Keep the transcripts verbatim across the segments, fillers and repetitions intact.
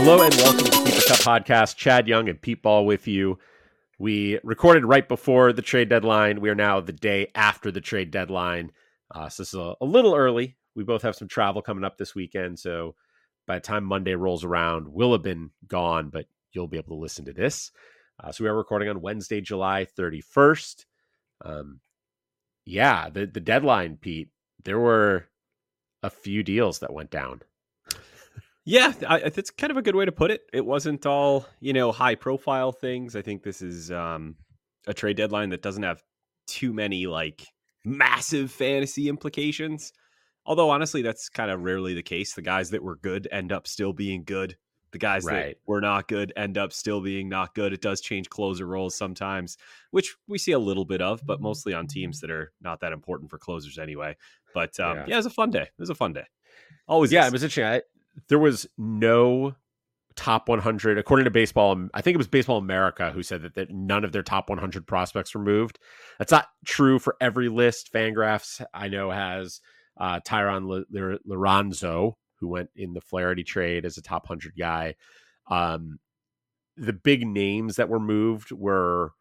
Hello and welcome to the Keeper Cup podcast. Chad Young and Pete Ball with you. We recorded right before the trade deadline. We are now the day after the trade deadline. Uh, so this is a, a little early. We both have some travel coming up this weekend. So by the time Monday rolls around, we'll have been gone, but you'll be able to listen to this. Uh, so we are recording on Wednesday, July thirty-first. Um, yeah, the, the deadline, Pete, there were a few deals that went down. Yeah, I, that's kind of a good way to put it. It wasn't all, you know, high profile things. I think this is um, a trade deadline that doesn't have too many like massive fantasy implications. Although, honestly, that's kind of rarely the case. The guys that were good end up still being good. The guys Right. that were not good end up still being not good. It does change closer roles sometimes, which we see a little bit of, but mostly on teams that are not that important for closers anyway. But um, yeah. yeah, it was a fun day. It was a fun day. Always Yeah, is. it was interesting. I, there was no top one hundred, according to Baseball. I think it was Baseball America who said that, that none of their top one hundred prospects were moved. That's not true for every list. Fangraphs, I know, has uh, Tyron Lorenzo, who went in the Flaherty trade as a top one hundred guy. Um, the big names that were moved were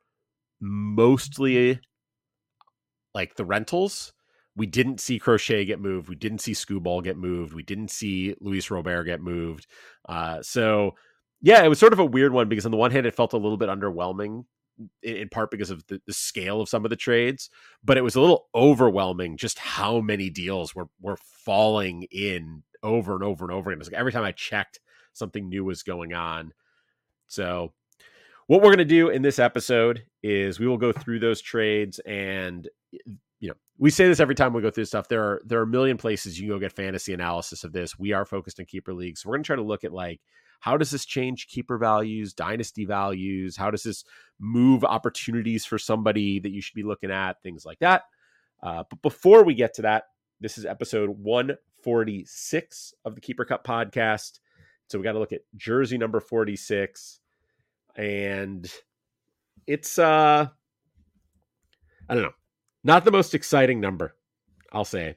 mostly like the rentals. We didn't see Crochet get moved. We didn't see Skubal get moved. We didn't see Luis Robert get moved. Uh, so, yeah, it was sort of a weird one because on the one hand, it felt a little bit underwhelming in, in part because of the, the scale of some of the trades, but it was a little overwhelming just how many deals were, were falling in over and over and over again. It was like every time I checked, something new was going on. So what we're going to do in this episode is we will go through those trades and, you know, we say this every time we go through stuff. There are there are a million places you can go get fantasy analysis of this. We are focused on keeper leagues. So we're going to try to look at like, how does this change keeper values, dynasty values? How does this move opportunities for somebody that you should be looking at? Things like that. Uh, but before we get to that, this is episode one forty-six of the Keeper Cup podcast. So we got to look at jersey number forty-six. And it's, uh, I don't know. Not the most exciting number, I'll say.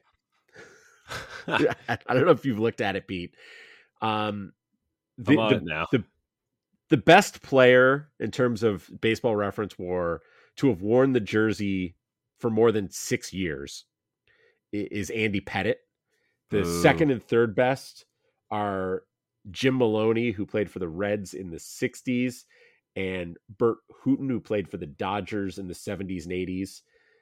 I don't know if you've looked at it, Pete. Um, the, I'm on the, it now. The, the best player in terms of Baseball Reference war to have worn the jersey for more than six years is Andy Pettitte. The Ooh. second and third best are Jim Maloney, who played for the Reds in the sixties, and Bert Hooton, who played for the Dodgers in the seventies and eighties.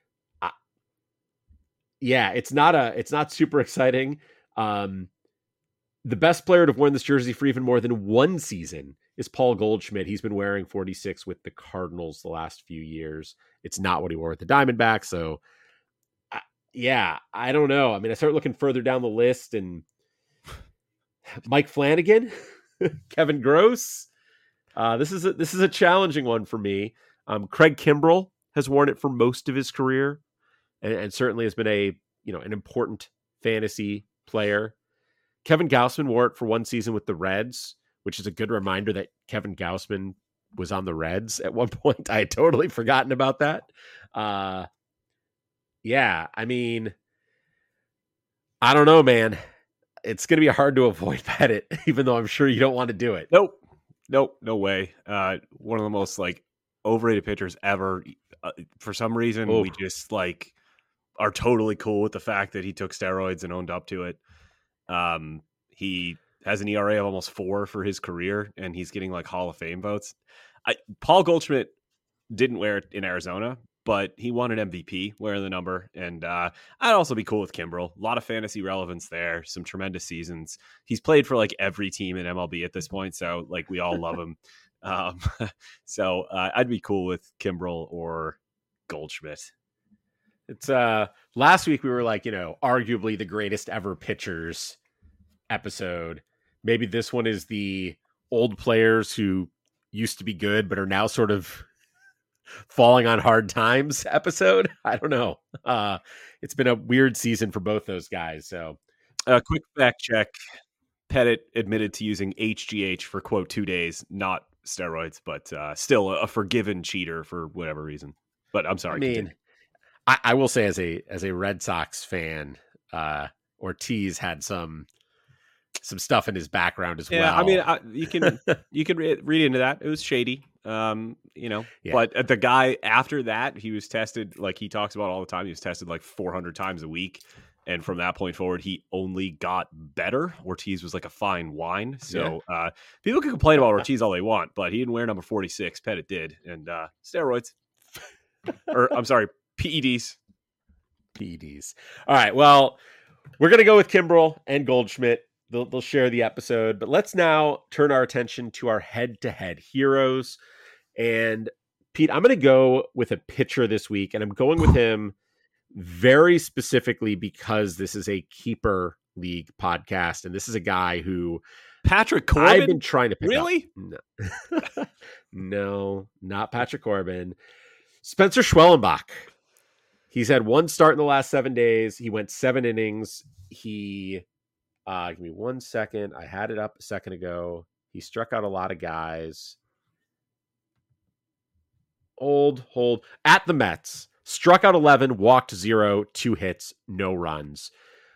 Yeah, it's not a, it's not super exciting. Um, the best player to have worn this jersey for even more than one season is Paul Goldschmidt. He's been wearing forty-six with the Cardinals the last few years. It's not what he wore with the Diamondbacks. So, uh, yeah, I don't know. I mean, I start looking further down the list, and Mike Flanagan, Kevin Gross. Uh, this is a, this is a challenging one for me. Um, Craig Kimbrell has worn it for most of his career. And, and certainly has been a, you know, an important fantasy player. Kevin Gausman wore it for one season with the Reds, which is a good reminder that Kevin Gausman was on the Reds at one point. I had totally forgotten about that. Uh, yeah, I mean, I don't know, man. It's going to be hard to avoid Pettitte, even though I'm sure you don't want to do it. Nope. Nope. No way. Uh, one of the most like overrated pitchers ever. Uh, for some reason, Oof. we just like are totally cool with the fact that he took steroids and owned up to it. Um, he has an E R A of almost four for his career, and he's getting like Hall of Fame votes. I, Paul Goldschmidt didn't wear it in Arizona, but he won an M V P wearing the number. And uh, I'd also be cool with Kimbrell. A lot of fantasy relevance there. Some tremendous seasons. He's played for like every team in M L B at this point. So like we all love him. Um, so uh, I'd be cool with Kimbrell or Goldschmidt. It's uh last week we were like, you know, arguably the greatest ever pitchers episode. Maybe this one is the old players who used to be good but are now sort of falling on hard times episode. I don't know. Uh it's been a weird season for both those guys. So a uh, quick fact check. Pettitte admitted to using H G H for quote two days, not steroids, but uh, still a, a forgiven cheater for whatever reason. But I'm sorry. I mean, I, I will say as a as a Red Sox fan, uh, Ortiz had some some stuff in his background as yeah, well. I mean, I, you can you can read, read into that. It was shady, um, you know. Yeah. But the guy after that, he was tested like he talks about all the time. He was tested like four hundred times a week, and from that point forward, he only got better. Ortiz was like a fine wine. So yeah. uh, people can complain about Ortiz all they want, but he didn't wear number forty-six. Pettit did, and uh, steroids, or I'm sorry, P E Ds. P E Ds. All right. Well, we're gonna go with Kimbrel and Goldschmidt. They'll, they'll share the episode, but let's now turn our attention to our head-to-head heroes. And Pete, I'm going to go with a pitcher this week, and I'm going with him very specifically because this is a keeper league podcast, and this is a guy who Patrick Corbin. I've been trying to pick really? up. No. No, not Patrick Corbin. Spencer Schwellenbach. He's had one start in the last seven days. He went seven innings. He Uh, give me one second. I had it up a second ago. He struck out a lot of guys. Old, hold. At the Mets. Struck out eleven, walked zero, two hits, no runs.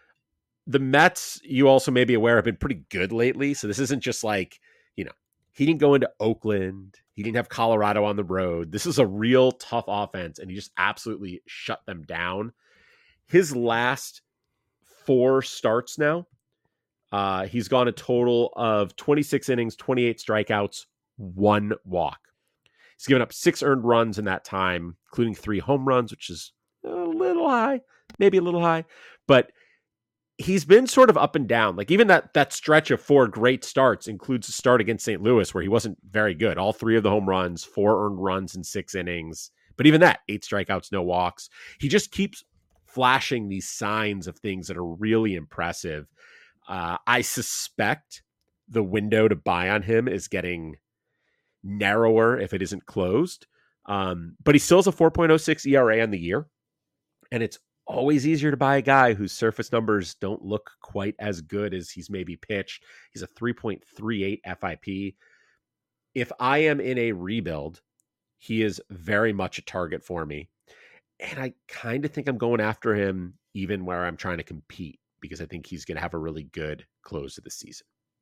The Mets, you also may be aware, have been pretty good lately. So this isn't just like, you know, he didn't go into Oakland. He didn't have Colorado on the road. This is a real tough offense, and he just absolutely shut them down. His last four starts now, Uh, he's gone a total of twenty-six innings, twenty-eight strikeouts, one walk. He's given up six earned runs in that time, including three home runs, which is a little high, maybe a little high. But he's been sort of up and down. Like even that that stretch of four great starts includes a start against Saint Louis where he wasn't very good. All three of the home runs, four earned runs in six innings. But even that, eight strikeouts, no walks. He just keeps flashing these signs of things that are really impressive. Uh, I suspect the window to buy on him is getting narrower if it isn't closed. Um, but he still has a four point oh six E R A on the year. And it's always easier to buy a guy whose surface numbers don't look quite as good as he's maybe pitched. He's a three point three eight F I P. If I am in a rebuild, he is very much a target for me. And I kind of think I'm going after him even where I'm trying to compete, because I think he's going to have a really good close to the season.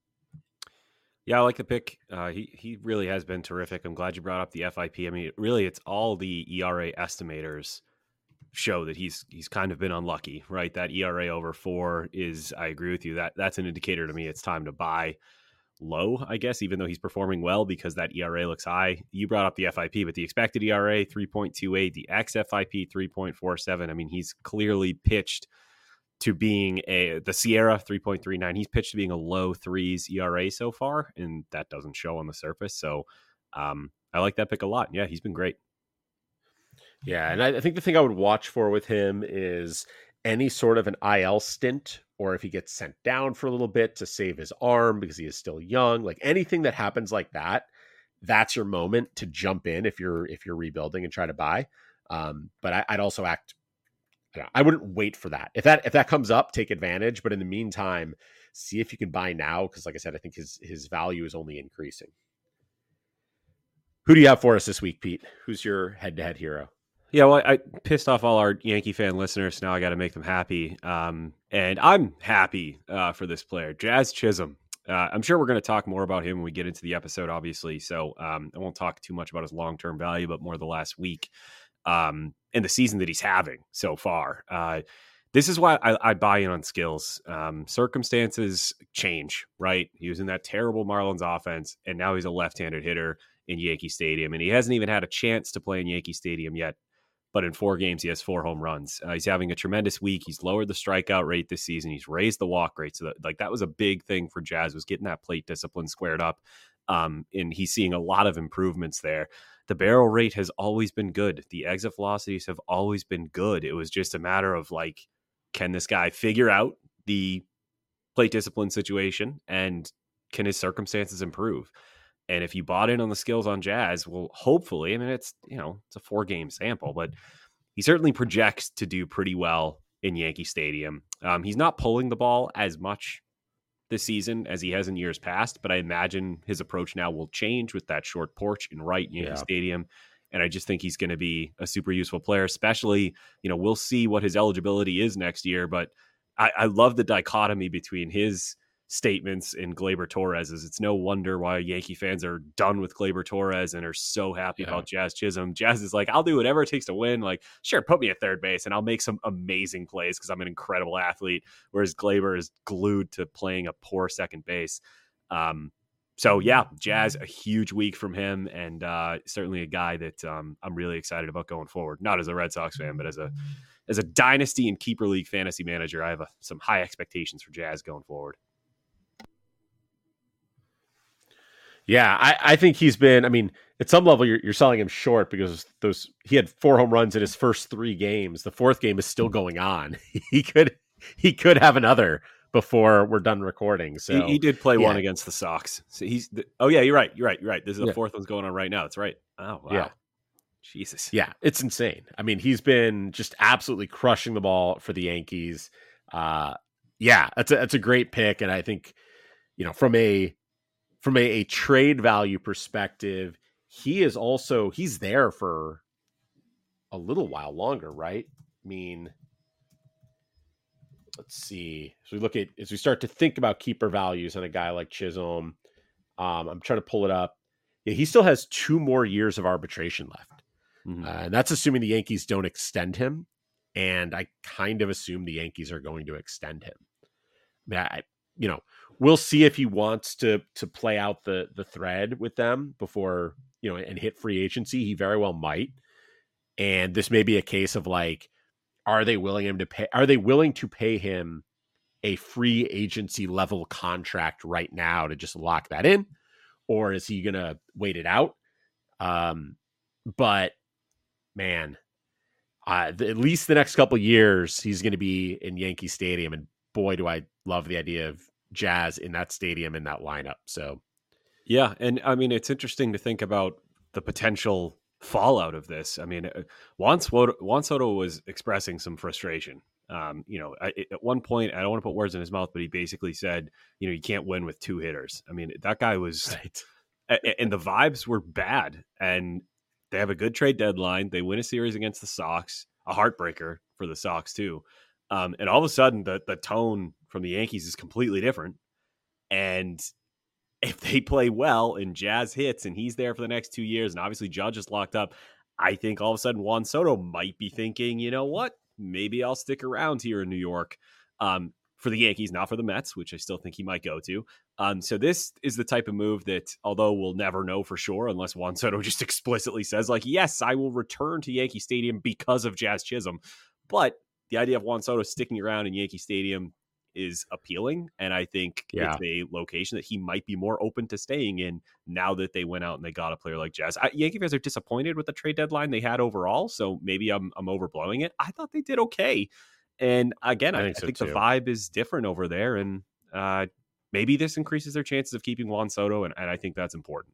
Yeah, I like the pick. Uh, he he really has been terrific. I'm glad you brought up the F I P. I mean, really, it's all the E R A estimators show that he's he's kind of been unlucky, right? That E R A over four is, I agree with you, that that's an indicator to me it's time to buy low, I guess, even though he's performing well, because that E R A looks high. You brought up the F I P, but the expected E R A, three point two eight, the X F I P, three point four seven. I mean, he's clearly pitched to being a, the Sierra, three point three nine. He's pitched to being a low threes E R A so far, and that doesn't show on the surface. So um, I like that pick a lot. Yeah, he's been great. Yeah, and I, I think the thing I would watch for with him is any sort of an I L stint, or if he gets sent down for a little bit to save his arm because he is still young. Like anything that happens like that, that's your moment to jump in if you're if you're rebuilding and try to buy. Um, but I, I'd also act. I wouldn't wait for that. If that if that comes up, take advantage. But in the meantime, see if you can buy now, because like I said, I think his his value is only increasing. Who do you have for us this week, Pete? Who's your head-to-head hero? Yeah, well, I pissed off all our Yankee fan listeners. So now I got to make them happy. Um, and I'm happy uh, for this player, Jazz Chisholm. Uh, I'm sure we're going to talk more about him when we get into the episode, obviously. So um, I won't talk too much about his long-term value, but more the last week um, and the season that he's having so far. Uh, this is why I, I buy in on skills. Um, circumstances change, right? He was in that terrible Marlins offense, and now he's a left-handed hitter in Yankee Stadium, and he hasn't even had a chance to play in Yankee Stadium yet. But in four games, he has four home runs. Uh, he's having a tremendous week. He's lowered the strikeout rate this season. He's raised the walk rate. So that, like that was a big thing for Jazz, was getting that plate discipline squared up. Um, and he's seeing a lot of improvements there. The barrel rate has always been good. The exit velocities have always been good. It was just a matter of like, can this guy figure out the plate discipline situation, and can his circumstances improve? And if you bought in on the skills on Jazz, well, hopefully, I mean, it's, you know, it's a four game sample, but he certainly projects to do pretty well in Yankee Stadium. Um, he's not pulling the ball as much this season as he has in years past, but I imagine his approach now will change with that short porch in right Yankee yeah. Stadium. And I just think he's going to be a super useful player, especially, you know, we'll see what his eligibility is next year, but I, I love the dichotomy between his statements in Gleyber Torres's. It's no wonder why Yankee fans are done with Gleyber Torres and are so happy yeah. about Jazz Chisholm. Jazz is like, I'll do whatever it takes to win. Like, sure, put me at third base and I'll make some amazing plays because I'm an incredible athlete. Whereas Gleyber is glued to playing a poor second base. Um, so yeah, Jazz, a huge week from him, and uh, certainly a guy that um, I'm really excited about going forward. Not as a Red Sox fan, but as a as a dynasty and keeper league fantasy manager, I have a, some high expectations for Jazz going forward. Yeah, I, I think he's been, I mean, at some level you're, you're selling him short because those he had four home runs in his first three games. The fourth game is still going on. He could he could have another before we're done recording. So he, he did play yeah. one against the Sox. So he's the, oh yeah, you're right. You're right. You're right. This is the yeah. fourth one's going on right now. That's right. Oh wow. Yeah. Jesus. Yeah, it's insane. I mean, he's been just absolutely crushing the ball for the Yankees. Uh yeah, that's a that's a great pick. And I think, you know, from a From a, a trade value perspective, he is also, he's there for a little while longer, right? I mean, let's see. So we look at, as we start to think about keeper values on a guy like Chisholm, um, I'm trying to pull it up. Yeah, he still has two more years of arbitration left. Mm-hmm. Uh, and that's assuming the Yankees don't extend him. And I kind of assume the Yankees are going to extend him. I mean, I, you know, we'll see if he wants to to play out the the thread with them before, you know, and hit free agency. He very well might. And this may be a case of like, are they willing him to pay? Are they willing to pay him a free agency level contract right now to just lock that in, or is he gonna wait it out? Um, but man, uh, the, at least the next couple of years, he's going to be in Yankee Stadium, and boy, do I love the idea of Jazz in that stadium, in that lineup. So, yeah. And I mean, it's interesting to think about the potential fallout of this. I mean, Juan Soto, Juan Soto was expressing some frustration. Um, you know, I, at one point, I don't want to put words in his mouth, but he basically said, you know, you can't win with two hitters. I mean, that guy was, right. And the vibes were bad, and they have a good trade deadline. They win a series against the Sox, a heartbreaker for the Sox too. Um, and all of a sudden, the the tone from the Yankees is completely different. And if they play well and Jazz hits and he's there for the next two years, and obviously Judge is locked up, I think all of a sudden Juan Soto might be thinking, you know what, maybe I'll stick around here in New York um, for the Yankees, not for the Mets, which I still think he might go to. Um, so this is the type of move that, although we'll never know for sure unless Juan Soto just explicitly says, like, yes, I will return to Yankee Stadium because of Jazz Chisholm. But the idea of Juan Soto sticking around in Yankee Stadium is appealing, and I think yeah. it's a location that he might be more open to staying in now that they went out and they got a player like Jazz. I, Yankee fans are disappointed with the trade deadline they had overall, so maybe I'm I'm overblowing it. I thought they did okay, and again, I, I think, I think so the vibe is different over there, and uh, maybe this increases their chances of keeping Juan Soto, and, and I think that's important.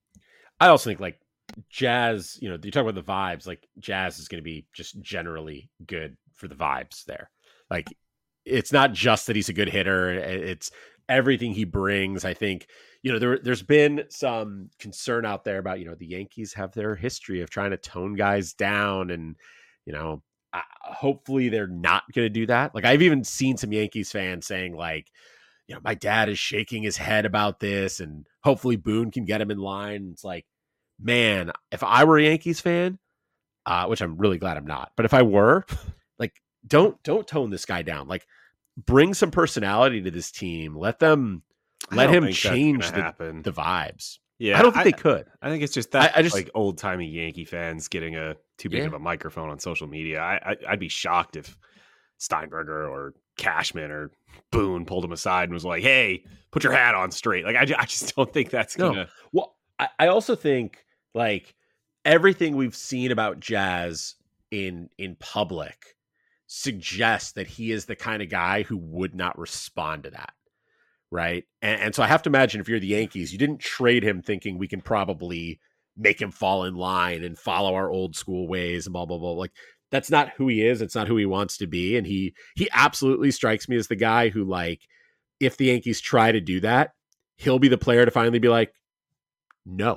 I also think like Jazz, you know, you talk about the vibes, like Jazz is going to be just generally good for the vibes there. Like, it's not just that he's a good hitter. It's everything he brings. I think, you know, there, there's been some concern out there about, you know, the Yankees have their history of trying to tone guys down, and, you know, uh, hopefully they're not going to do that. Like, I've even seen some Yankees fans saying like, you know, my dad is shaking his head about this and hopefully Boone can get him in line. It's like, man, if I were a Yankees fan, uh, which I'm really glad I'm not, but if I were, like, don't, don't tone this guy down. Like, bring some personality to this team. Let them, let him change the, the vibes. Yeah. I don't think I, they could. I think it's just that I, I just, like old timey Yankee fans getting a too big yeah. of a microphone on social media. I, I I'd be shocked if Steinberger or Cashman or Boone pulled him aside and was like, hey, put your hat on straight. Like, I, I just don't think that's going to. No. Well, I, I also think like everything we've seen about Jazz in, in public suggests that he is the kind of guy who would not respond to that. Right. And, and so I have to imagine if you're the Yankees, you didn't trade him thinking we can probably make him fall in line and follow our old school ways and blah, blah, blah. Like, that's not who he is. It's not who he wants to be. And he, he absolutely strikes me as the guy who, like, if the Yankees try to do that, he'll be the player to finally be like, no,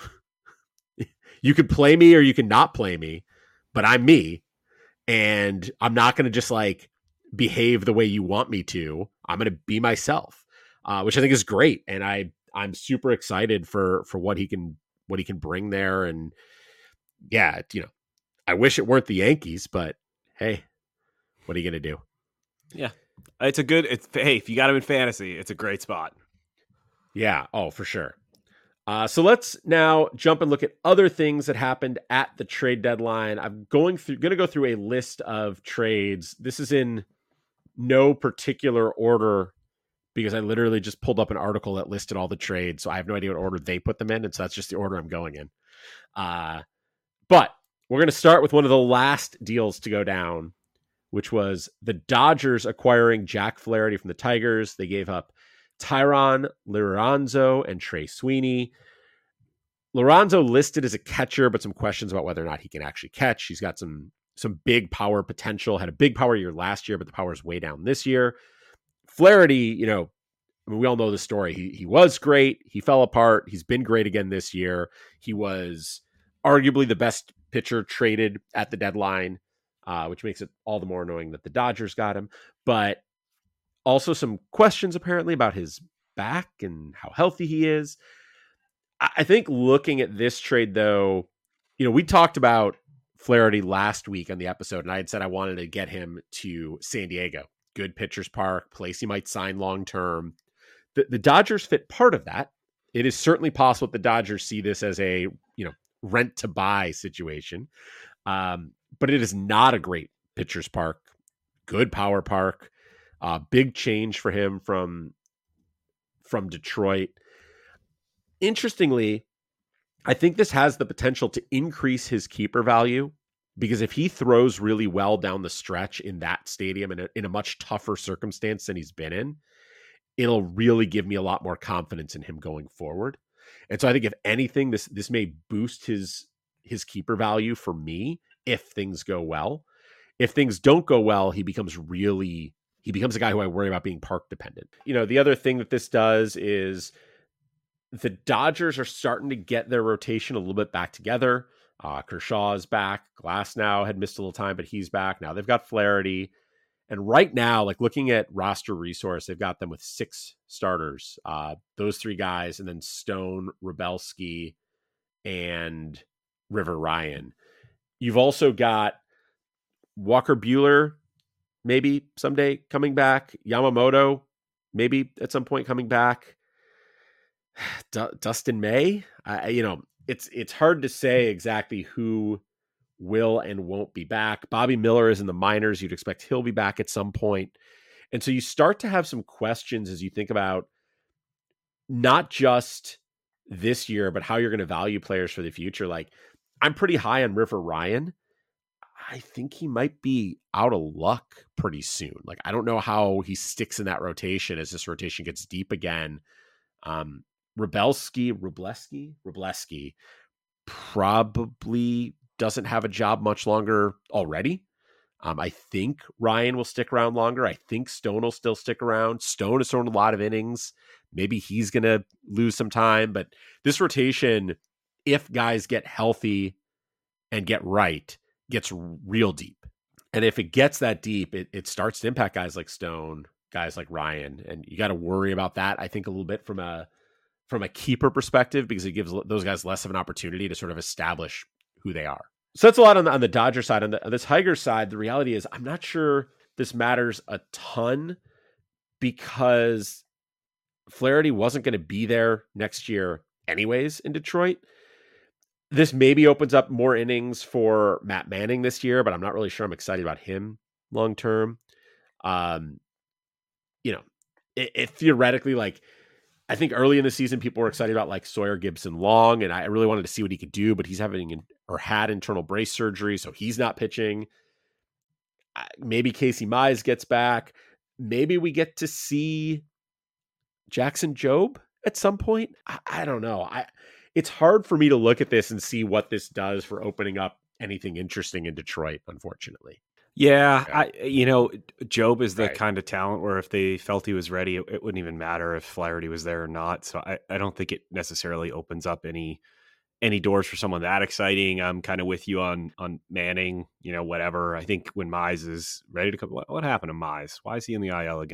you could play me or you can not play me, but I'm me. And I'm not going to just like behave the way you want me to. I'm going to be myself. uh, which I think is great. And I I'm super excited for for what he can what he can bring there. And yeah, you know, I wish it weren't the Yankees, but hey, what are you gonna do? Yeah, it's a good. It's hey, if you got him in fantasy, it's a great spot. Yeah. Oh, for sure. Uh, so let's now jump and look at other things that happened at the trade deadline. I'm going through, going to go through a list of trades. This is in no particular order because I literally just pulled up an article that listed all the trades. So I have no idea what order they put them in. And so that's just the order I'm going in. Uh, but we're going to start with one of the last deals to go down, which was the Dodgers acquiring Jack Flaherty from the Tigers. They gave up Tyron Liranzo and Trey Sweeney. Liranzo listed as a catcher, but some questions about whether or not he can actually catch. He's got some some big power potential. Had a big power year last year, but the power is way down this year. Flaherty, you know, I mean, we all know the story. He he was great. He fell apart. He's been great again this year. He was arguably the best pitcher traded at the deadline, uh, which makes it all the more annoying that the Dodgers got him. But also some questions apparently about his back and how healthy he is. I think looking at this trade, though, you know, we talked about Flaherty last week on the episode, and I had said I wanted to get him to San Diego. Good pitcher's park, place he might sign long-term. The, the Dodgers fit part of that. It is certainly possible that the Dodgers see this as a, you know, rent-to-buy situation. Um, but it is not a great pitcher's park. Good power park. Uh, big change for him from, from Detroit. Interestingly, I think this has the potential to increase his keeper value because if he throws really well down the stretch in that stadium in a, in a much tougher circumstance than he's been in, it'll really give me a lot more confidence in him going forward. And so I think if anything, this this may boost his his keeper value for me if things go well. If things don't go well, he becomes really, he becomes a guy who I worry about being park dependent. You know, the other thing that this does is the Dodgers are starting to get their rotation a little bit back together. Uh, Kershaw's back. Glasnow had missed a little time, but he's back. Now they've got Flaherty. And right now, like looking at roster resource, they've got them with six starters. Uh, those three guys, and then Stone, Wrobelski, and River Ryan. You've also got Walker Buehler, maybe someday coming back. Yamamoto, maybe at some point coming back. D- Dustin May, I, you know, it's it's hard to say exactly who will and won't be back. Bobby Miller is in the minors. You'd expect he'll be back at some point. And so you start to have some questions as you think about not just this year, but how you're going to value players for the future. Like, I'm pretty high on River Ryan. I think he might be out of luck pretty soon. Like, I don't know how he sticks in that rotation as this rotation gets deep again. Um, Wrobelski, Wrobelski, Wrobelski probably doesn't have a job much longer already. Um, I think Ryan will stick around longer. I think Stone will still stick around. Stone has thrown a lot of innings. Maybe he's going to lose some time. But this rotation, if guys get healthy and get right, gets real deep. And if it gets that deep, it, it starts to impact guys like Stone, guys like Ryan. And you got to worry about that, I think, a little bit from a from a keeper perspective, because it gives those guys less of an opportunity to sort of establish who they are. So that's a lot on the, on the Dodger side. On the, on the Tiger side, the reality is I'm not sure this matters a ton because Flaherty wasn't going to be there next year anyways in Detroit. This maybe opens up more innings for Matt Manning this year, but I'm not really sure I'm excited about him long-term. Um, you know, it, it theoretically, like, I think early in the season, people were excited about like Sawyer Gibson Long, and I really wanted to see what he could do, but he's having or had internal brace surgery, so he's not pitching. Maybe Casey Mize gets back. Maybe we get to see Jackson Jobe at some point. I, I don't know. I it's hard for me to look at this and see what this does for opening up anything interesting in Detroit, unfortunately. Yeah, I you know, Jobe is the Right. kind of talent where if they felt he was ready, it, it wouldn't even matter if Flaherty was there or not. So I, I don't think it necessarily opens up any any doors for someone that exciting. I'm kind of with you on on Manning, you know, whatever. I think when Mize is ready to come, what, what happened to Mize? Why is he in the I L again?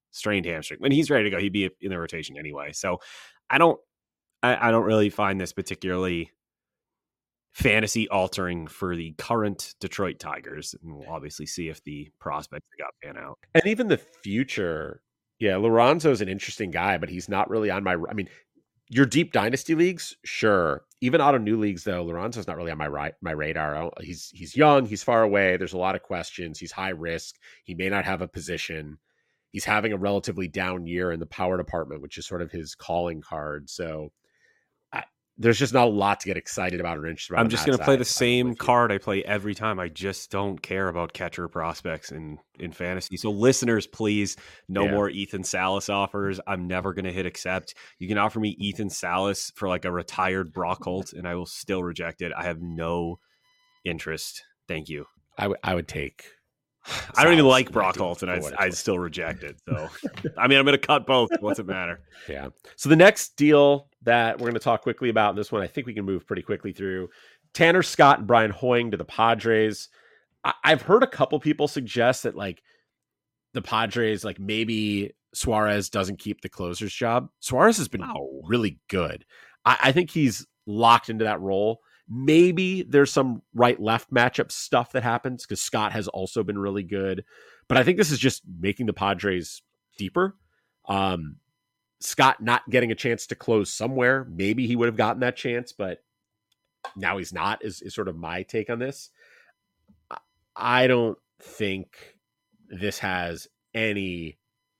strained hamstring. When he's ready to go, he'd be in the rotation anyway. So I don't, I, I don't really find this particularly fantasy altering for the current Detroit Tigers. And we'll obviously see if the prospects got pan out. And even the future. Yeah, Lorenzo's an interesting guy, but he's not really on my, I mean, your deep dynasty leagues, sure. Even auto new leagues, though, Lorenzo's not really on my right, my radar. He's he's young, he's far away. There's a lot of questions. He's high risk. He may not have a position. He's having a relatively down year in the power department, which is sort of his calling card. So I, there's just not a lot to get excited about or interested about. I'm just going to play the same card I play every time. I just don't care about catcher prospects in, in fantasy. So listeners, please, no yeah. more Ethan Salas offers. I'm never going to hit accept. You can offer me Ethan Salas for like a retired Brock Holt, and I will still reject it. I have no interest. Thank you. I, w- I would take... I don't even like Brock Holt, and I'd, I'd still reject it. So, I mean, I'm going to cut both. What's it matter? Yeah. So the next deal that we're going to talk quickly about, this one I think we can move pretty quickly through, Tanner Scott and Brian Hoying to the Padres. I, I've heard a couple people suggest that like the Padres, like maybe Suarez doesn't keep the closer's job. Suarez has been wow. really good. I, I think he's locked into that role. Maybe there's some right-left matchup stuff that happens because Scott has also been really good. But I think this is just making the Padres deeper. Um, Scott not getting a chance to close somewhere. Maybe he would have gotten that chance, but now he's not, is, is sort of my take on this. I don't think this has any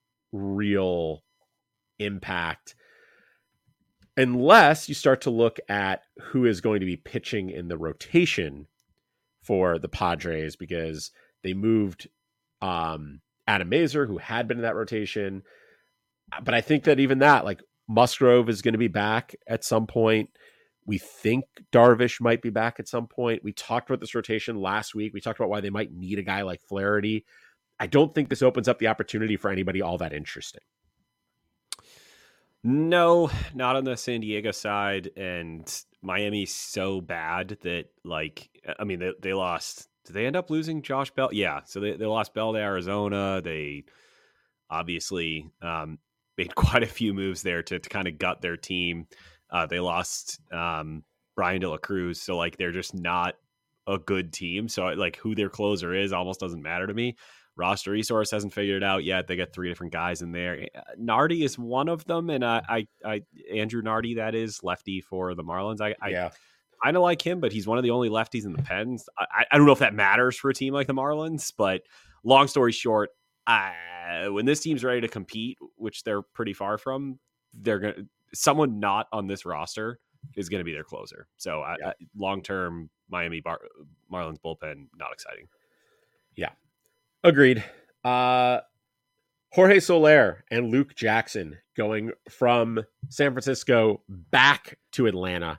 real impact unless you start to look at who is going to be pitching in the rotation for the Padres, because they moved um, Adam Mazur, who had been in that rotation. But I think that even that, like Musgrove is going to be back at some point. We think Darvish might be back at some point. We talked about this rotation last week. We talked about why they might need a guy like Flaherty. I don't think this opens up the opportunity for anybody all that interesting. No, not on the San Diego side. And Miami's so bad that, like, I mean, they, they lost. Did they end up losing Josh Bell? Yeah. So they, they lost Bell to Arizona. They obviously um, made quite a few moves there to, to kind of gut their team. Uh, they lost um, Brian De La Cruz. So, like, they're just not a good team. So, like, who their closer is almost doesn't matter to me. Roster resource hasn't figured it out yet. They got three different guys in there. Nardi is one of them, and I, I, I Andrew Nardi, that is lefty for the Marlins. I, I yeah, kind of like him, but he's one of the only lefties in the pens. I, I don't know if that matters for a team like the Marlins, but long story short, I, when this team's ready to compete, which they're pretty far from, they're gonna someone not on this roster is going to be their closer. So, yeah. I, long term, Miami Bar- Marlins bullpen not exciting. Yeah. Agreed. Uh, Jorge Soler and Luke Jackson going from San Francisco back to Atlanta.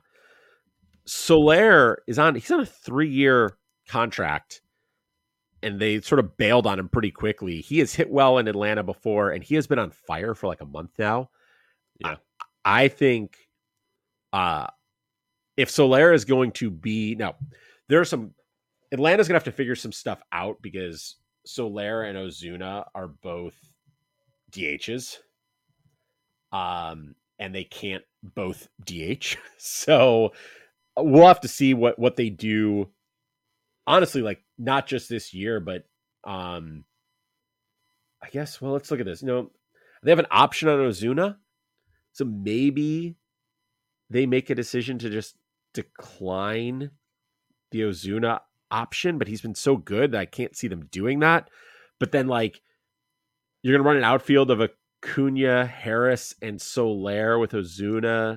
Soler is on, he's on a three-year contract, and they sort of bailed on him pretty quickly. He has hit well in Atlanta before, and he has been on fire for like a month now. Yeah. I, I think uh, if Soler is going to be, now, there are some, Atlanta's going to have to figure some stuff out because Soler and Ozuna are both D Hs, um, and they can't both D H. So we'll have to see what, what they do. Honestly, like not just this year, but um, I guess, well, let's look at this. You know, they have an option on Ozuna. So maybe they make a decision to just decline the Ozuna option, but he's been so good that I can't see them doing that. But then, like, you're going to run an outfield of Acuna, Harris, and Soler with Ozuna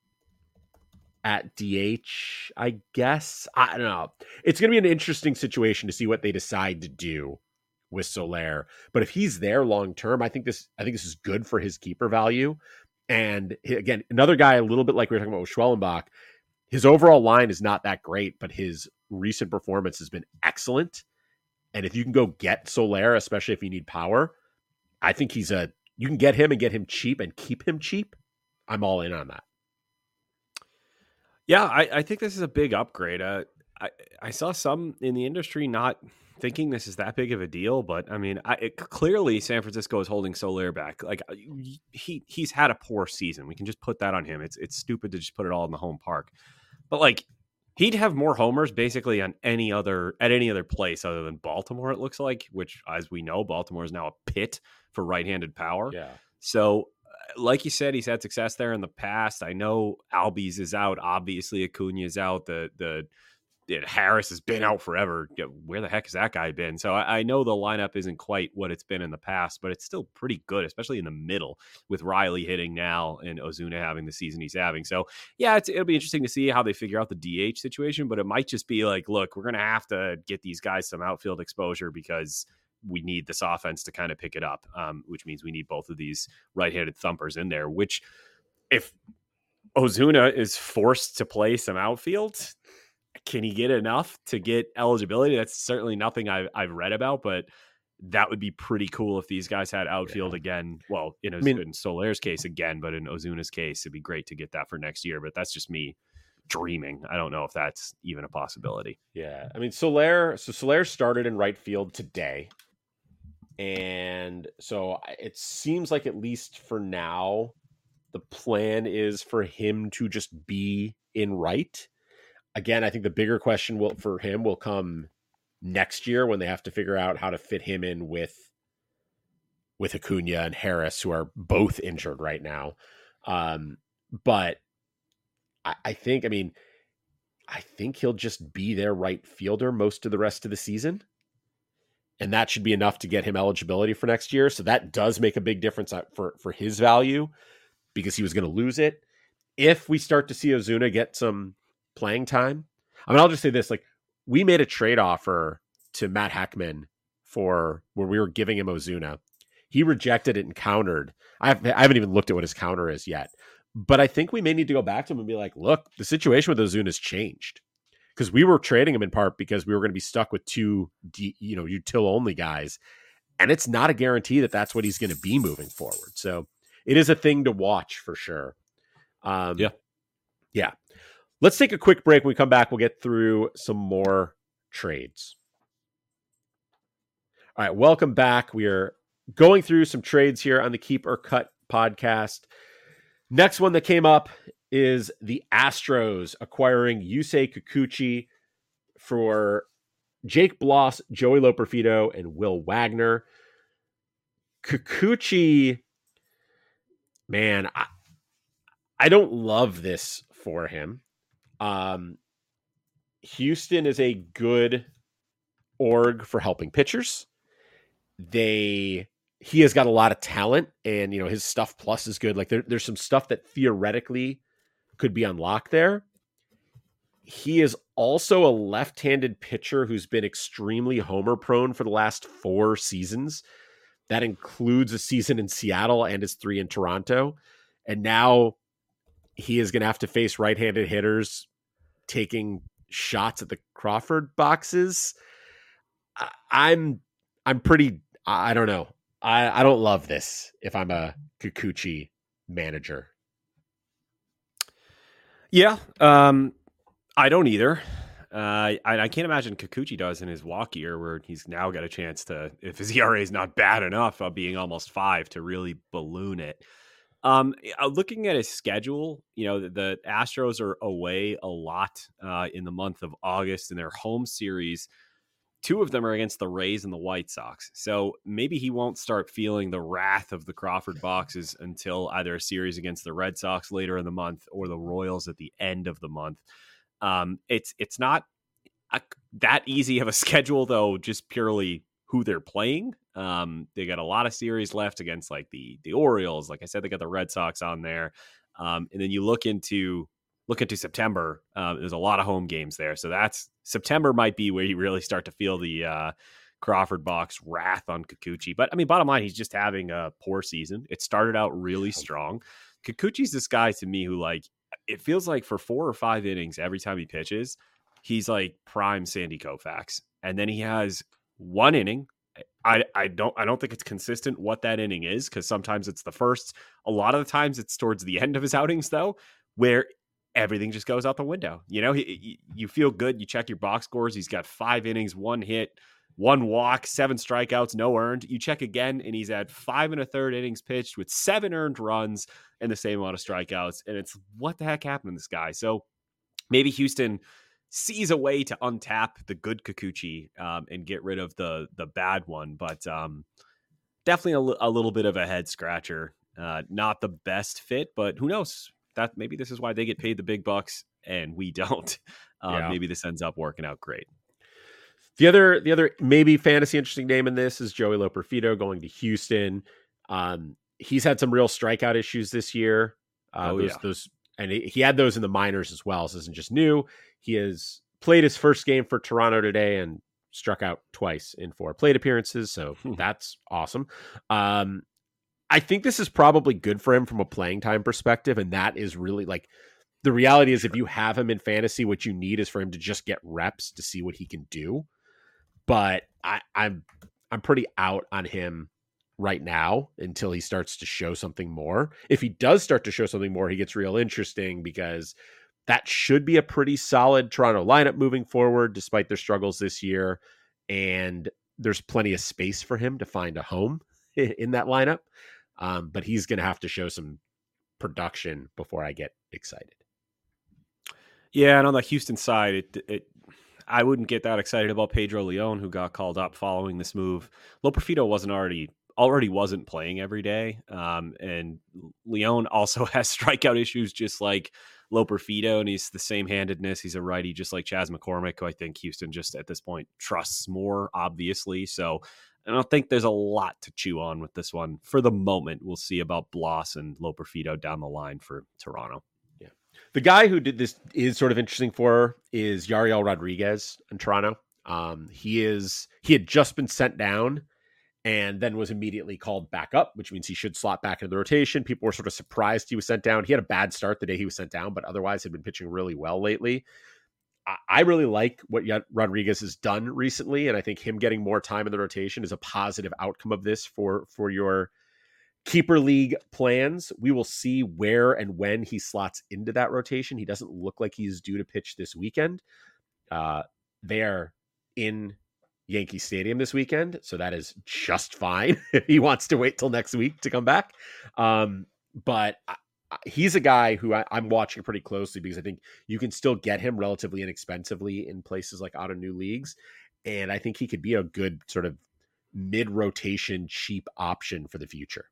at D H, I guess. I don't know. It's going to be an interesting situation to see what they decide to do with Soler. But if he's there long term, I think this. I think this is good for his keeper value. And again, another guy a little bit like we were talking about with Schwellenbach. His overall line is not that great, but his recent performance has been excellent. And if you can go get Soler, especially if you need power, I think he's a, you can get him and get him cheap and keep him cheap. I'm all in on that. Yeah, I, I think this is a big upgrade. Uh, I, I saw some in the industry not thinking this is that big of a deal, but I mean, I, it, clearly San Francisco is holding Soler back. Like he he's had a poor season. We can just put that on him. It's it's stupid to just put it all in the home park. But like he'd have more homers basically on any other at any other place other than Baltimore. It looks like, which as we know, Baltimore is now a pit for right-handed power. Yeah. So, like you said, he's had success there in the past. I know Albies is out. Obviously, Acuna is out. The the Harris has been out forever. Where the heck has that guy been? So I, I know the lineup isn't quite what it's been in the past, but it's still pretty good, especially in the middle with Riley hitting now and Ozuna having the season he's having. So yeah, it's, it'll be interesting to see how they figure out the D H situation, but it might just be like, look, we're going to have to get these guys some outfield exposure because we need this offense to kind of pick it up, um, which means we need both of these right-handed thumpers in there, which if Ozuna is forced to play some outfield, can he get enough to get eligibility? That's certainly nothing I've, I've read about, but that would be pretty cool if these guys had outfield yeah. again. Well, in, a, I mean, in Soler's case again, but in Ozuna's case, it'd be great to get that for next year. But that's just me dreaming. I don't know if that's even a possibility. Yeah. I mean, Soler, so Soler started in right field today. And so it seems like, at least for now, the plan is for him to just be in right. Again, I think the bigger question will for him will come next year when they have to figure out how to fit him in with with Acuna and Harris, who are both injured right now. Um, but I, I think, I mean, I think he'll just be their right fielder most of the rest of the season. And that should be enough to get him eligibility for next year. So that does make a big difference for, for his value because he was going to lose it. If we start to see Ozuna get some playing time, I mean, I'll just say this, like we made a trade offer to Matt Heckman for where we were giving him Ozuna. He rejected it and countered. I, have, I haven't even looked at what his counter is yet, but I think we may need to go back to him and be like, look, the situation with Ozuna has changed because we were trading him in part because we were going to be stuck with two, D, you know, util only guys. And it's not a guarantee that that's what he's going to be moving forward. So it is a thing to watch for sure. Um, yeah. Yeah. Let's take a quick break. When we come back, we'll get through some more trades. All right, welcome back. We are going through some trades here on the Keep or Cut podcast. Next one that came up is the Astros acquiring Yusei Kikuchi for Jake Bloss, Joey Loperfido, and Will Wagner. Kikuchi, man, I, I don't love this for him. Um, Houston is a good org for helping pitchers. They, he has got a lot of talent and, you know, his stuff plus is good. Like there, there's some stuff that theoretically could be unlocked there. He is also a left-handed pitcher who's been extremely homer prone for the last four seasons. That includes a season in Seattle and his three in Toronto. And now he is going to have to face right-handed hitters taking shots at the Crawford boxes. I, I'm, I'm pretty, I don't know. I, I don't love this if I'm a Kikuchi manager. Yeah. Um, I don't either. Uh, I, I can't imagine Kikuchi does in his walk year where he's now got a chance to, if his E R A is not bad enough of being almost five, to really balloon it. Um, looking at his schedule, you know, the, the Astros are away a lot uh, in the month of August in their home series. Two of them are against the Rays and the White Sox. So maybe he won't start feeling the wrath of the Crawford boxes until either a series against the Red Sox later in the month or the Royals at the end of the month. Um, it's, it's not a, that easy of a schedule though, just purely who they're playing. Um, they got a lot of series left against like the, the Orioles. Like I said, they got the Red Sox on there. Um, and then you look into, look into September. Uh, there's a lot of home games there. So that's September might be where you really start to feel the, uh, Crawford box wrath on Kikuchi. But I mean, bottom line, he's just having a poor season. It started out really strong. Kikuchi's this guy to me who, like, it feels like for four or five innings, every time he pitches, he's like prime Sandy Koufax. And then he has one inning. I, I don't I don't think it's consistent what that inning is, because sometimes it's the first. A lot of the times it's towards the end of his outings, though, where everything just goes out the window. You know, he, he, you feel good. You check your box scores. He's got five innings, one hit, one walk, seven strikeouts, no earned. You check again, and he's at five and a third innings pitched with seven earned runs and the same amount of strikeouts. And it's what the heck happened to this guy? So maybe Houston sees a way to untap the good Kikuchi um, and get rid of the the bad one. But um, definitely a, a little bit of a head scratcher. Uh, not the best fit, but who knows? That maybe this is why they get paid the big bucks and we don't. Uh, yeah. Maybe this ends up working out great. The other, the other maybe fantasy interesting name in this is Joey Loperfido going to Houston. Um, he's had some real strikeout issues this year. Uh, oh those, yeah. those, and he had those in the minors as well. So this isn't just new. He has played his first game for Toronto today and struck out twice in four plate appearances. So that's awesome. Um, I think this is probably good for him from a playing time perspective. And that is really like, the reality is sure. if you have him in fantasy, what you need is for him to just get reps to see what he can do. But I, I'm I'm pretty out on him right now until he starts to show something more. If he does start to show something more, he gets real interesting because that should be a pretty solid Toronto lineup moving forward, despite their struggles this year. And there's plenty of space for him to find a home in that lineup. Um, but he's going to have to show some production before I get excited. Yeah, and on the Houston side, it it. I wouldn't get that excited about Pedro Leon, who got called up following this move. Loperfido wasn't already already wasn't playing every day, um, and Leon also has strikeout issues, just like Loperfido, and he's the same handedness. He's a righty, just like Chas McCormick, who I think Houston just at this point trusts more, obviously. So I don't think there's a lot to chew on with this one for the moment. We'll see about Bloss and Loperfido down the line for Toronto. The guy who did this is sort of interesting for her is Yariel Rodriguez in Toronto. Um, he is he had just been sent down and then was immediately called back up, which means he should slot back into the rotation. People were sort of surprised he was sent down. He had a bad start the day he was sent down, but otherwise had been pitching really well lately. I, I really like what Rodriguez has done recently, and I think him getting more time in the rotation is a positive outcome of this for, for your keeper league plans. We will see where and when he slots into that rotation. He doesn't look like he's due to pitch this weekend. Uh, they are in Yankee Stadium this weekend, so that is just fine if he wants to wait till next week to come back. Um, but I, I, he's a guy who I, I'm watching pretty closely because I think you can still get him relatively inexpensively in places like Auto New Leagues. And I think he could be a good sort of mid-rotation cheap option for the future.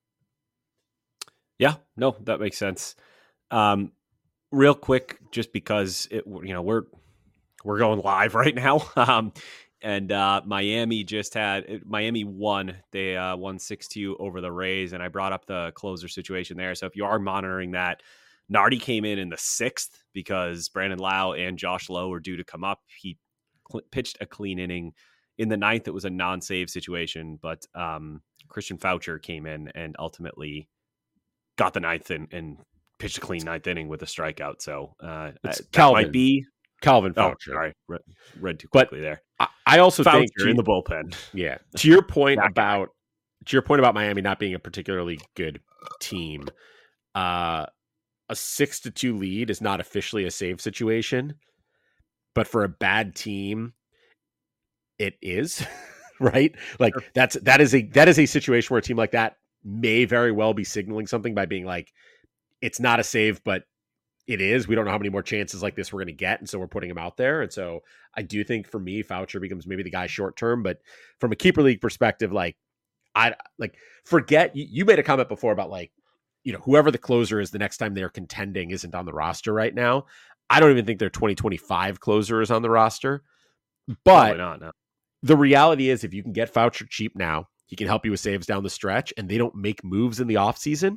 Yeah, no, that makes sense. Um, real quick, just because it, you know, we're we're going live right now, um, and uh, Miami just had Miami won. They uh, won six two over the Rays, and I brought up the closer situation there. So if you are monitoring that, Nardi came in in the sixth because Brandon Lau and Josh Lowe were due to come up. He cl- pitched a clean inning. In the ninth, it was a non-save situation, but um, Christian Faucher came in and ultimately got the ninth and, and pitched a clean ninth inning with a strikeout. So uh, that Calvin. might be Calvin Faucher. Oh, sorry, read, read too quickly but there. I, I also Faucher think to, in the bullpen. Yeah, to your point about to your point about Miami not being a particularly good team, uh, a six to two lead is not officially a save situation, but for a bad team, it is. Right? Like sure. that's that is a that is a situation where a team like that may very well be signaling something by being like, it's not a save, but it is. We don't know how many more chances like this we're going to get, and so we're putting him out there. And so I do think for me, Faucher becomes maybe the guy short term, but from a keeper league perspective, like I like forget you, you made a comment before about like, you know, whoever the closer is the next time they're contending isn't on the roster right now. I don't even think their twenty twenty-five closer is on the roster, but not, no. The reality is if you can get Faucher cheap now, he can help you with saves down the stretch, and they don't make moves in the offseason.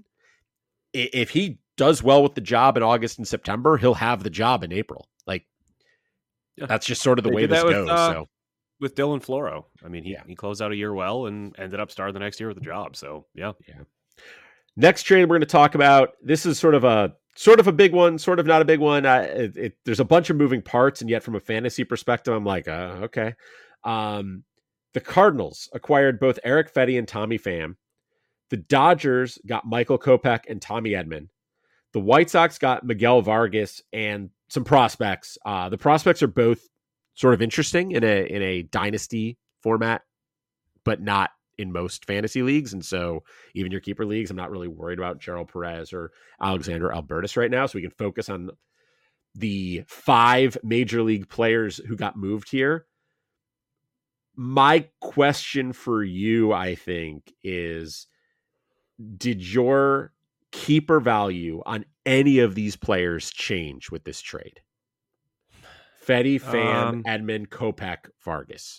If he does well with the job in August and September, he'll have the job in April. Like, yeah. That's just sort of the they way this with, goes. Uh, so with Dylan Floro, I mean, he, yeah. he closed out a year well and ended up starting the next year with the job. So yeah. Yeah. Next trade we're going to talk about, this is sort of a sort of a big one, sort of not a big one. Uh, it, it, there's a bunch of moving parts, and yet from a fantasy perspective, I'm like, uh, okay. Um, The Cardinals acquired both Eric Fetty and Tommy Pham. The Dodgers got Michael Kopech and Tommy Edman. The White Sox got Miguel Vargas and some prospects. Uh, the prospects are both sort of interesting in a in a dynasty format, but not in most fantasy leagues. And so even your keeper leagues, I'm not really worried about Gerald Perez or Alexander Albertus right now. So we can focus on the five major league players who got moved here. My question for you, I think, is did your keeper value on any of these players change with this trade? Fedde, Pham, um, Edman, Kopech, Vargas.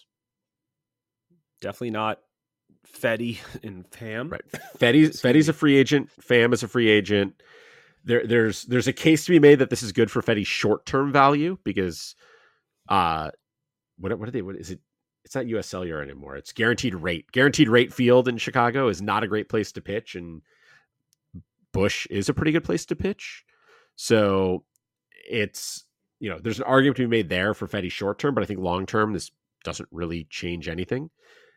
Definitely not Fedde and Pham. Right. Fedde's, Fedde's a free agent. Pham is a free agent. There, there's there's a case to be made that this is good for Fedde's short-term value because uh, what what are they? What is it? It's not U S Cellular anymore. It's guaranteed rate. Guaranteed rate field in Chicago is not a great place to pitch, and Busch is a pretty good place to pitch. So it's, you know, there's an argument to be made there for Fedde short term, but I think long term this doesn't really change anything.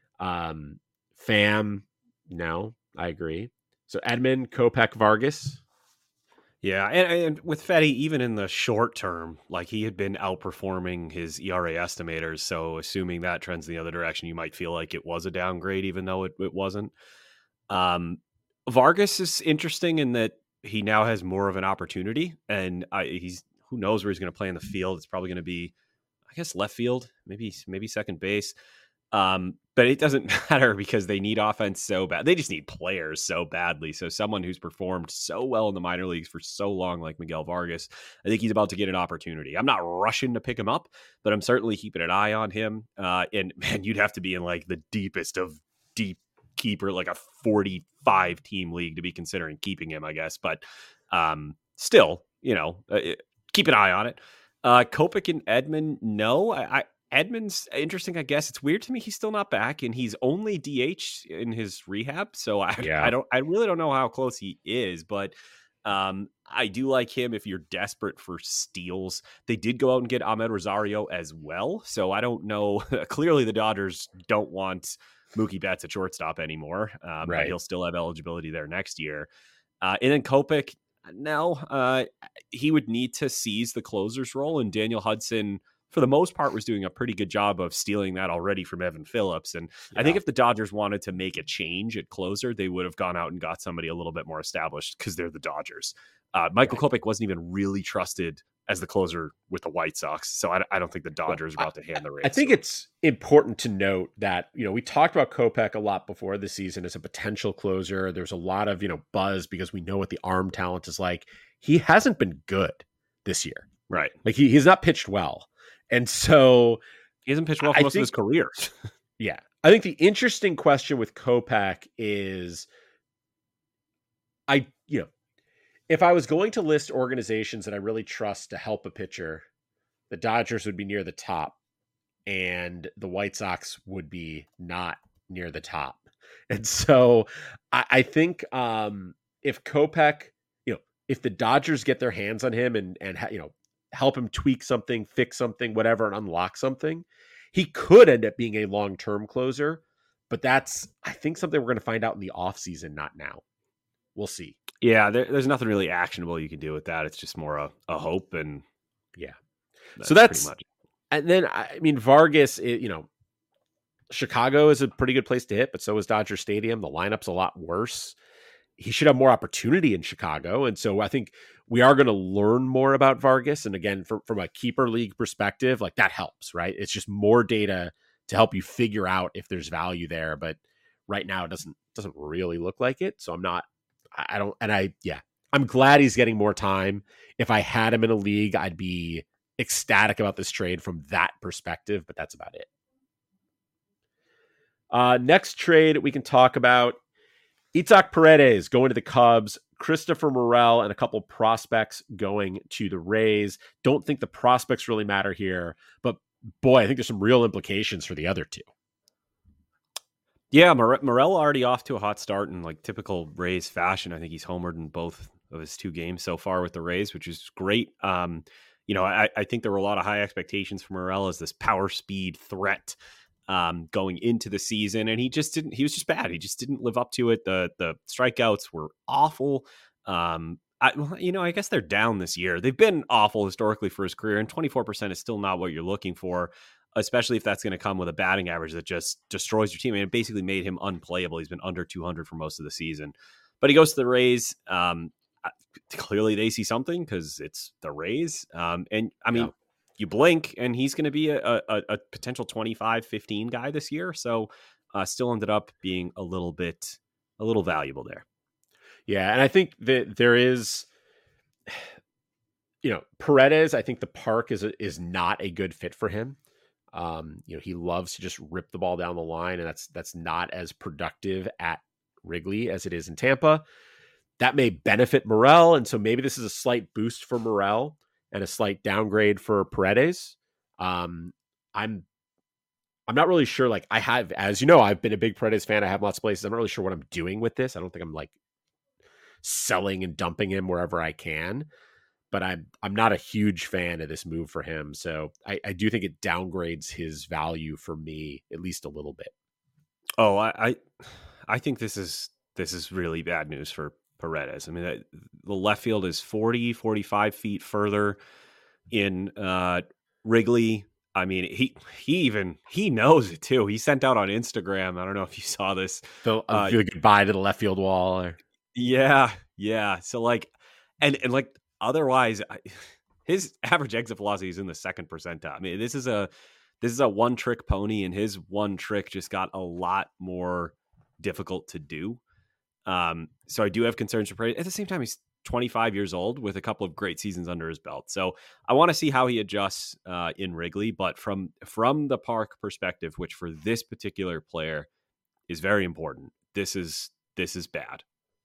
Um, Pham, no, I agree. So Edman, Kopech, Vargas. Yeah, and, and with Fedde, even in the short term, like he had been outperforming his E R A estimators. So assuming that trends in the other direction, you might feel like it was a downgrade, even though it, it wasn't. Um, Vargas is interesting in that he now has more of an opportunity, and I, he's who knows where he's going to play in the field. It's probably going to be, I guess, left field, maybe maybe second base. Um, but it doesn't matter because they need offense so bad. They just need players so badly. So someone who's performed so well in the minor leagues for so long, like Miguel Vargas, I think he's about to get an opportunity. I'm not rushing to pick him up, but I'm certainly keeping an eye on him. Uh, and man, you'd have to be in like the deepest of deep keeper, like a forty-five team league to be considering keeping him, I guess. But um, still, you know, uh, keep an eye on it. Uh, Kopech and Edman, no, I, I Edman's interesting, I guess. It's weird to me he's still not back, and he's only D H in his rehab. So I, yeah. I don't, I really don't know how close he is, but um, I do like him if you're desperate for steals. They did go out and get Ahmed Rosario as well, so I don't know. Clearly, the Dodgers don't want Mookie Betts at shortstop anymore, um, right. But he'll still have eligibility there next year. Uh, and then Kopech, no, uh, he would need to seize the closer's role, and Daniel Hudson, for the most part, was doing a pretty good job of stealing that already from Evan Phillips. And yeah. I think if the Dodgers wanted to make a change at closer, they would have gone out and got somebody a little bit more established because they're the Dodgers. Uh, Michael right. Kopech wasn't even really trusted as the closer with the White Sox. So I, I don't think the Dodgers well, are about to hand the reins. I think it's important to note that, you know, we talked about Kopech a lot before the season as a potential closer. There's a lot of, you know, buzz because we know what the arm talent is like. He hasn't been good this year. Right. Like he, he's not pitched well. And so he hasn't pitched well for I most think, of his career. Yeah. I think the interesting question with Kopech is I, you know, if I was going to list organizations that I really trust to help a pitcher, the Dodgers would be near the top and the White Sox would be not near the top. And so I, I think um, if Kopech, you know, if the Dodgers get their hands on him and, and, you know, help him tweak something, fix something, whatever, and unlock something, he could end up being a long-term closer, but that's, I think, something we're going to find out in the offseason, not now. We'll see. Yeah, there, there's nothing really actionable you can do with that. It's just more a, a hope, and yeah. That's so that's, pretty much. And then, I mean, Vargas, it, you know, Chicago is a pretty good place to hit, but so is Dodger Stadium. The lineup's a lot worse. He should have more opportunity in Chicago. And so I think we are going to learn more about Vargas. And again, from, from a keeper league perspective, like that helps, right? It's just more data to help you figure out if there's value there. But right now it doesn't, doesn't really look like it. So I'm not, I don't, and I, yeah, I'm glad he's getting more time. If I had him in a league, I'd be ecstatic about this trade from that perspective, but that's about it. Uh, next trade we can talk about, Isaac Paredes going to the Cubs, Christopher Morel and a couple prospects going to the Rays. Don't think the prospects really matter here, but boy, I think there's some real implications for the other two. Yeah, Morel already off to a hot start in like typical Rays fashion. I think he's homered in both of his two games so far with the Rays, which is great. Um, you know, I, I think there were a lot of high expectations for Morel as this power speed threat um, going into the season, and he just didn't. He was just bad. He just didn't live up to it. The the strikeouts were awful. Um, I, you know, I guess they're down this year. They've been awful historically for his career, and twenty-four percent is still not what you're looking for. especially if that's going to come with a batting average that just destroys your team. I mean, it basically made him unplayable. He's been under two hundred for most of the season. But he goes to the Rays. Um, clearly, they see something because it's the Rays. Um, and, I mean, yeah. you blink, and he's going to be a, a, a potential twenty-five, fifteen guy this year. So uh, still ended up being a little bit, a little valuable there. Yeah, and I think that there is, you know, Paredes, I think the park is a, is not a good fit for him. Um, you know, he loves to just rip the ball down the line, and that's that's not as productive at Wrigley as it is in Tampa. That may benefit Morel, and so maybe this is a slight boost for Morel and a slight downgrade for Paredes. Um, I'm I'm not really sure. Like I have, as you know, I've been a big Paredes fan. I have lots of places. I'm not really sure what I'm doing with this. I don't think I'm like selling and dumping him wherever I can, but I'm I'm not a huge fan of this move for him. So I, I do think it downgrades his value for me at least a little bit. Oh, I I, I think this is this is really bad news for Paredes. I mean, the left field is forty, forty-five feet further in uh, Wrigley. I mean, he he even he knows it too. He sent out on Instagram. I don't know if you saw this. The uh, goodbye to the left field wall. Or... Yeah, yeah. So like, and and like otherwise, I, his average exit velocity is in the second percentile. I mean, this is a this is a one trick pony, and his one trick just got a lot more difficult to do. Um, so I do have concerns for Paredes. At the same time, he's twenty-five years old with a couple of great seasons under his belt. So I want to see how he adjusts uh, in Wrigley. But from from the park perspective, which for this particular player is very important, this is this is bad.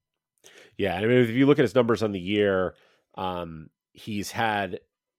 Yeah, I mean, if you look at his numbers on the year, um, he's had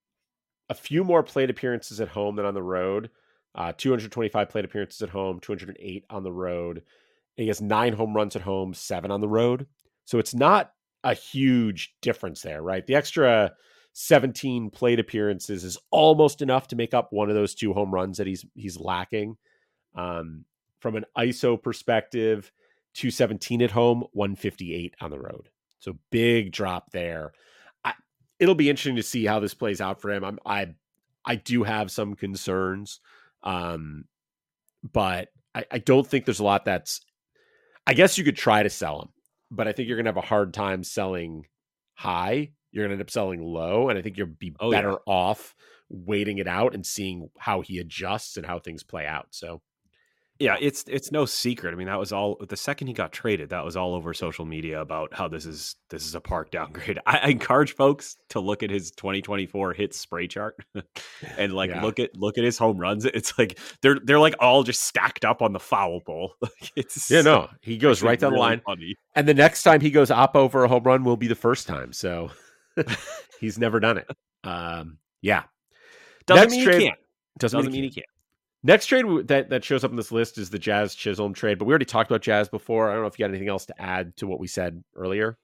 a few more plate appearances at home than on the road. Uh, two hundred twenty-five plate appearances at home, two hundred eight on the road. He has nine home runs at home, seven on the road. So it's not a huge difference there, right? The extra seventeen plate appearances is almost enough to make up one of those two home runs that he's he's lacking. Um, from an I S O perspective, two seventeen at home, one fifty-eight on the road. So big drop there. I, it'll be interesting to see how this plays out for him. I'm, I I do have some concerns, um, but I, I don't think there's a lot that's. I guess you could try to sell him, but I think you're going to have a hard time selling high. You're going to end up selling low, and I think you'll be oh, better yeah. off waiting it out and seeing how he adjusts and how things play out. So, yeah, it's it's no secret. I mean, that was all the second he got traded. That was all over social media about how this is this is a park downgrade. I, I encourage folks to look at his twenty twenty-four hit spray chart and like yeah. look at look at his home runs. It's like they're they're like all just stacked up on the foul pole. Like it's yeah, no, he goes right down really the line. Funny. And the next time he goes oppo for a home run will be the first time. So he's never done it. Um, yeah, doesn't next mean trade, he can't. Doesn't, doesn't mean he can't. can't. Next trade that, that shows up on this list is the Jazz Chisholm trade, but we already talked about Jazz before. I don't know if you got anything else to add to what we said earlier.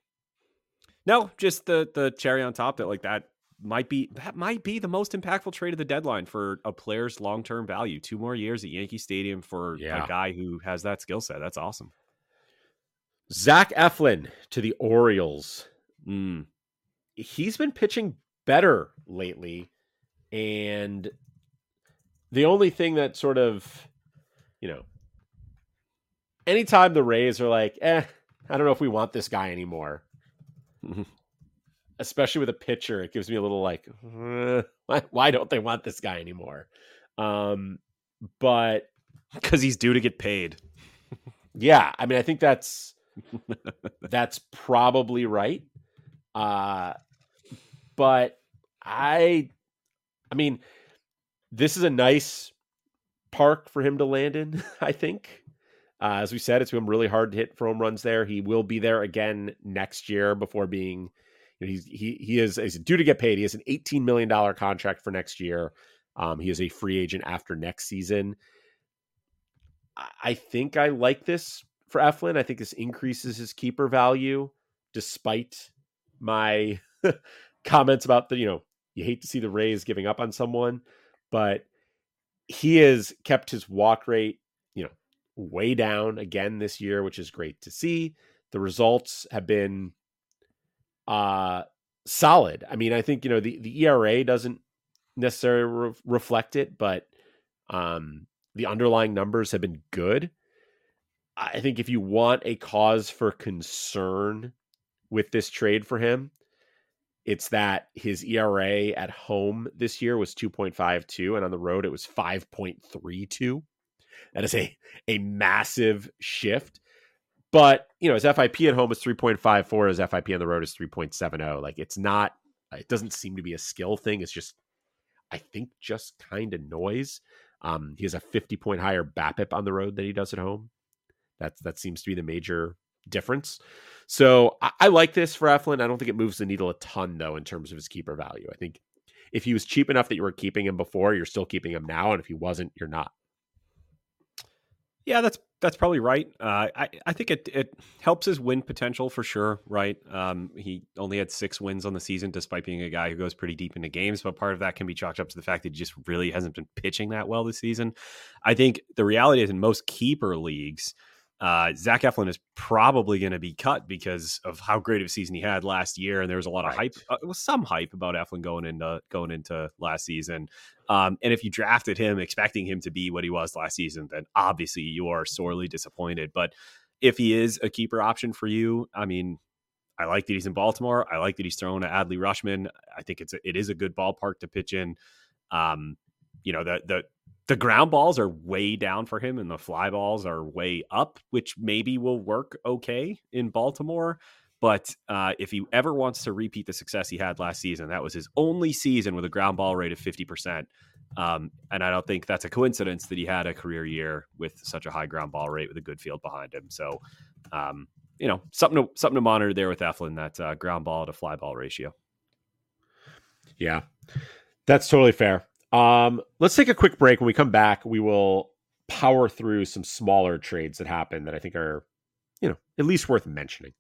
No, just the the cherry on top that like that might be that might be the most impactful trade of the deadline for a player's long term value. Two more years at Yankee Stadium for yeah. a guy who has that skill set. That's awesome. Zach Eflin to the Orioles. Mm. He's been pitching better lately, and the only thing that sort of, you know, anytime the Rays are like, eh, I don't know if we want this guy anymore, mm-hmm. especially with a pitcher, it gives me a little like, uh, why, why don't they want this guy anymore? Um, but because he's due to get paid. Yeah, I mean, I think that's that's probably right. Uh, but I, I mean. This is a nice park for him to land in, I think. Uh, as we said, it's been really hard to hit for home runs there. He will be there again next year before being, you know, he's, he he is he's due to get paid. He has an eighteen million dollars contract for next year. Um, he is a free agent after next season. I think I like this for Eflin. I think this increases his keeper value, despite my comments about the, you know, you hate to see the Rays giving up on someone. But he has kept his walk rate, you know, way down again this year, which is great to see. The results have been uh, solid. I mean, I think, you know, the, the E R A doesn't necessarily re- reflect it, but Um, the underlying numbers have been good. I think if you want a cause for concern with this trade for him, it's that his E R A at home this year was two point five two, and on the road it was five point three two. That is a, a massive shift. But, you know, his F I P at home is three point five four. His F I P on the road is three point seven oh. Like, it's not, it doesn't seem to be a skill thing. It's just, I think, just kind of noise. Um, he has a fifty point higher BABIP on the road than he does at home. That's, that seems to be the major difference. So I, I like this for Eflin. I don't think it moves the needle a ton, though, in terms of his keeper value. I think if he was cheap enough that you were keeping him before, you're still keeping him now. And if he wasn't, you're not. Yeah, that's that's probably right. Uh, I I think it it helps his win potential for sure. Right. Um, he only had six wins on the season, despite being a guy who goes pretty deep into games. But part of that can be chalked up to the fact that he just really hasn't been pitching that well this season. I think the reality is in most keeper leagues, uh, Zach Eflin is probably going to be cut because of how great of a season he had last year, and there was a lot of Right. hype. Uh, it was some hype about Eflin going into going into last season. Um, and if you drafted him expecting him to be what he was last season, then obviously you are sorely disappointed. But if he is a keeper option for you, I mean, I like that he's in Baltimore. I like that he's throwing to Adley Rutschman. I think it's a, it is a good ballpark to pitch in. Um, you know, the the the ground balls are way down for him, and the fly balls are way up, which maybe will work okay in Baltimore. But uh, if he ever wants to repeat the success he had last season, that was his only season with a ground ball rate of fifty percent. Um, and I don't think that's a coincidence that he had a career year with such a high ground ball rate with a good field behind him. So, um, you know, something to, something to monitor there with Eflin, that uh, ground ball to fly ball ratio. Yeah, that's totally fair. Um, let's take a quick break. When we come back, we will power through some smaller trades that happen that I think are, you know, at least worth mentioning.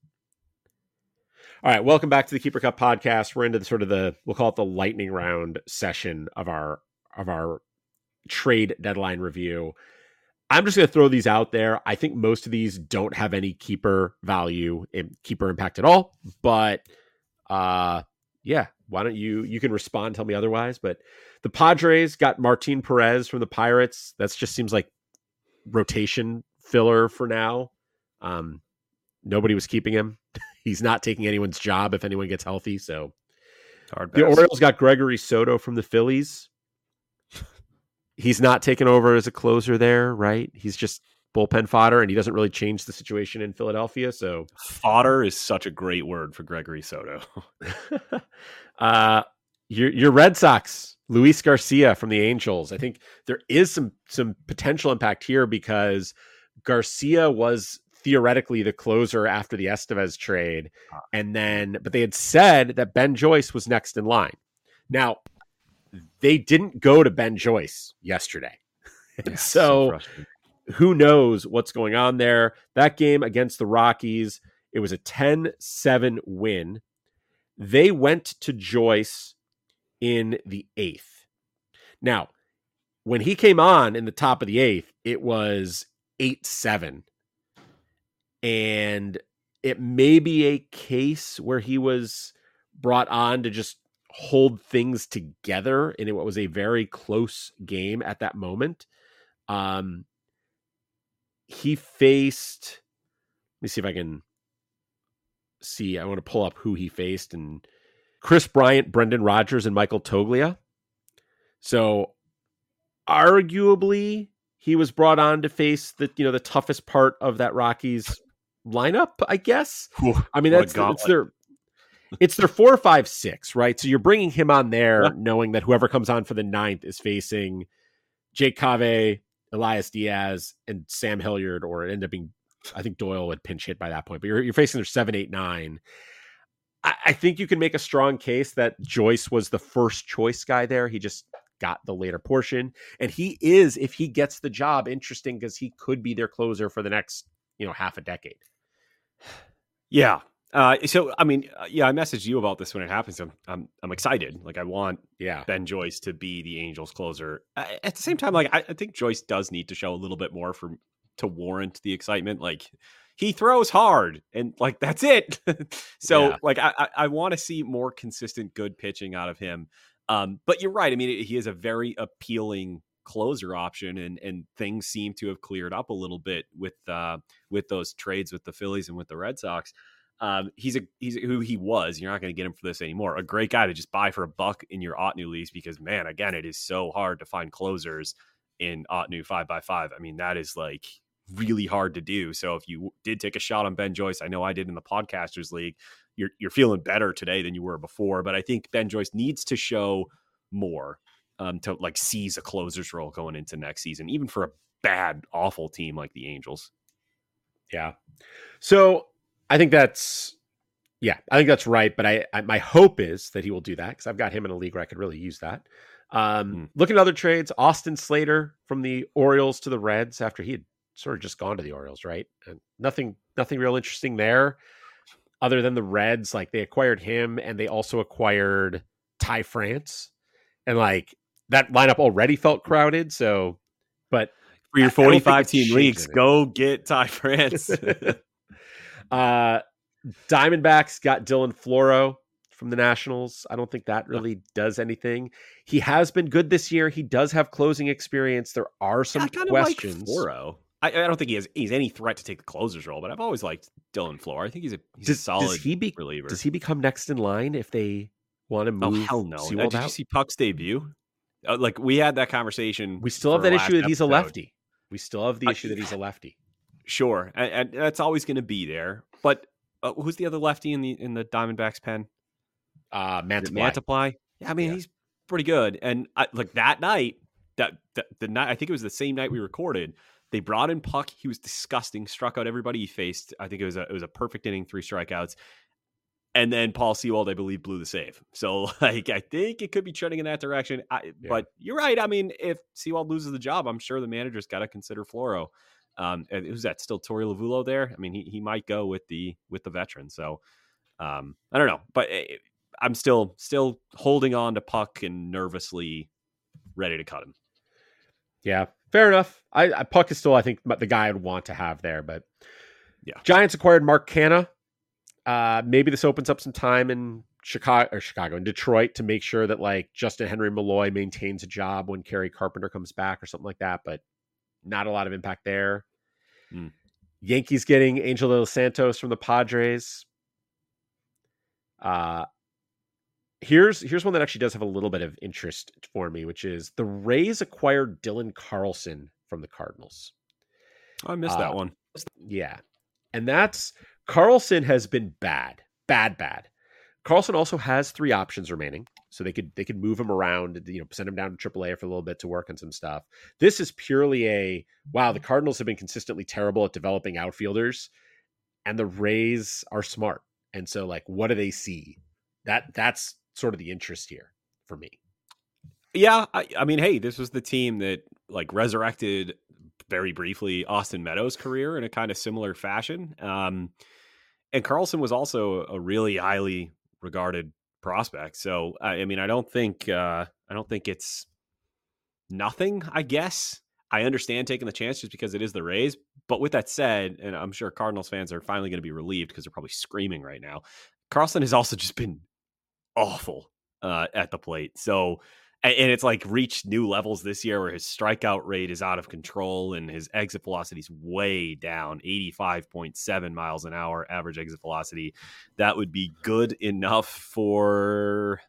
All right, welcome back to the Keeper Cup podcast. We're into the sort of the, we'll call it the lightning round session of our of our trade deadline review. I'm just going to throw these out there. I think most of these don't have any keeper value, keeper impact at all. But uh, yeah, why don't you, you can respond, tell me otherwise. But the Padres got Martin Perez from the Pirates. That just seems like rotation filler for now. Um, nobody was keeping him. He's not taking anyone's job if anyone gets healthy. So hard the Orioles got Gregory Soto from the Phillies. He's not taken over as a closer there, right? He's just bullpen fodder, and he doesn't really change the situation in Philadelphia. So fodder is such a great word for Gregory Soto. uh, your your Red Sox, Luis Garcia from the Angels. I think there is some some potential impact here because Garcia was theoretically the closer after the Estevez trade, and then but they had said that Ben Joyce was next in line. Now, they didn't go to Ben Joyce yesterday. And yeah, so, so who knows what's going on there. That game against the Rockies, it was a ten seven win. They went to Joyce in the eighth. Now, when he came on in the top of the eighth, it was eight seven. And it may be a case where he was brought on to just hold things together in what was a very close game at that moment. Um, he faced, let me see if I can see, I want to pull up who he faced, and Chris Bryant, Brendan Rodgers, and Michael Toglia. So arguably he was brought on to face the, you know, the toughest part of that Rockies lineup, I guess. Whew, I mean, that's, it's their, it's their four, five, six, right? So you're bringing him on there, yeah, knowing that whoever comes on for the ninth is facing Jake Cave, Elias Diaz, and Sam Hilliard, or it ended up being, I think Doyle would pinch hit by that point, but you're, you're facing their seven, eight, nine. I, I think you can make a strong case that Joyce was the first choice guy there. He just got the later portion, and he is, if he gets the job, interesting because he could be their closer for the next, you know, half a decade. Yeah. Uh, so, I mean, uh, yeah, I messaged you about this when it happens. I'm, I'm, I'm excited. Like, I want yeah. Ben Joyce to be the Angels closer. Uh, at the same time, like, I, I think Joyce does need to show a little bit more for to warrant the excitement. Like, he throws hard, and like that's it. so, yeah. like, I, I, I want to see more consistent, good pitching out of him. Um, but you're right. I mean, he is a very appealing closer option, and and things seem to have cleared up a little bit with uh, with those trades with the Phillies and with the Red Sox. Um, he's a he's who he was. You're not going to get him for this anymore. A great guy to just buy for a buck in your Otnu leagues because, man, again, it is so hard to find closers in Otnu five by five. I mean, that is like really hard to do. So if you did take a shot on Ben Joyce, I know I did in the Podcasters League, you're you're feeling better today than you were before. But I think Ben Joyce needs to show more um, to like seize a closer's role going into next season, even for a bad, awful team like the Angels. Yeah. So I think that's, yeah, I think that's right. But I, I my hope is that he will do that because I've got him in a league where I could really use that. Um, mm. Looking at other trades, Austin Slater from the Orioles to the Reds after he had sort of just gone to the Orioles, right? And nothing, nothing real interesting there other than the Reds. Like they acquired him and they also acquired Ty France, and like that lineup already felt crowded. So, but for your forty-five team leagues, go get Ty France. uh, Diamondbacks got Dylan Floro from the Nationals. I don't think that really does anything. He has been good this year. He does have closing experience. There are some yeah, questions. Like Floro. I, I don't think he has he's any threat to take the closer's role, but I've always liked Dylan Floro. I think he's a, he's does, a solid does he be, reliever. Does he become next in line if they want to move? Oh, hell no. Uh, did out? you see Puck's debut? Uh, like we had that conversation. We still have that issue that he's episode. a lefty. We still have the issue uh, that he's a lefty. Sure. And, and that's always going to be there. But uh, who's the other lefty in the in the Diamondbacks pen? Uh, Mantiply. Mantiply. Yeah, I mean, yeah. he's pretty good. And I, like that night, that, that the night, I think it was the same night we recorded, they brought in Puck. He was disgusting, struck out everybody he faced. I think it was a, it was a perfect inning, three strikeouts. And then Paul Sewald, I believe, blew the save. So, like, I think it could be trending in that direction. I, yeah. But you're right. I mean, if Sewald loses the job, I'm sure the manager's got to consider Floro. Um, and who's that? Still Torey Lavulo there? I mean, he he might go with the with the veteran. So, um, I don't know. But it, I'm still still holding on to Puck and nervously ready to cut him. Yeah, fair enough. I, I Puck is still, I think, the guy I'd want to have there. But yeah, Giants acquired Mark Canha. Uh, maybe this opens up some time in Chicago or Chicago in Detroit to make sure that like Justin Henry Malloy maintains a job when Kerry Carpenter comes back or something like that, but not a lot of impact there. Mm. Yankees getting Angel de los Santos from the Padres. Uh, here's, here's one that actually does have a little bit of interest for me, which is the Rays acquired Dylan Carlson from the Cardinals. I missed uh, that one. Yeah. And that's, Carlson has been bad, bad, bad. Carlson also has three options remaining, so they could they could move him around, you know, send him down to triple A for a little bit to work on some stuff. This is purely a wow. The Cardinals have been consistently terrible at developing outfielders, and the Rays are smart. And so, like, what do they see? That that's sort of the interest here for me. Yeah, I, I mean, hey, this was the team that like resurrected very briefly Austin Meadows' career in a kind of similar fashion. Um, and Carlson was also a really highly regarded prospect. So, I mean, I don't think, uh, I don't think it's nothing, I guess. I understand taking the chance just because it is the Rays. But with that said, and I'm sure Cardinals fans are finally going to be relieved because they're probably screaming right now, Carlson has also just been awful uh, at the plate. So, and it's like reached new levels this year where his strikeout rate is out of control and his exit velocity is way down, eighty-five point seven miles an hour average exit velocity. That would be good enough for,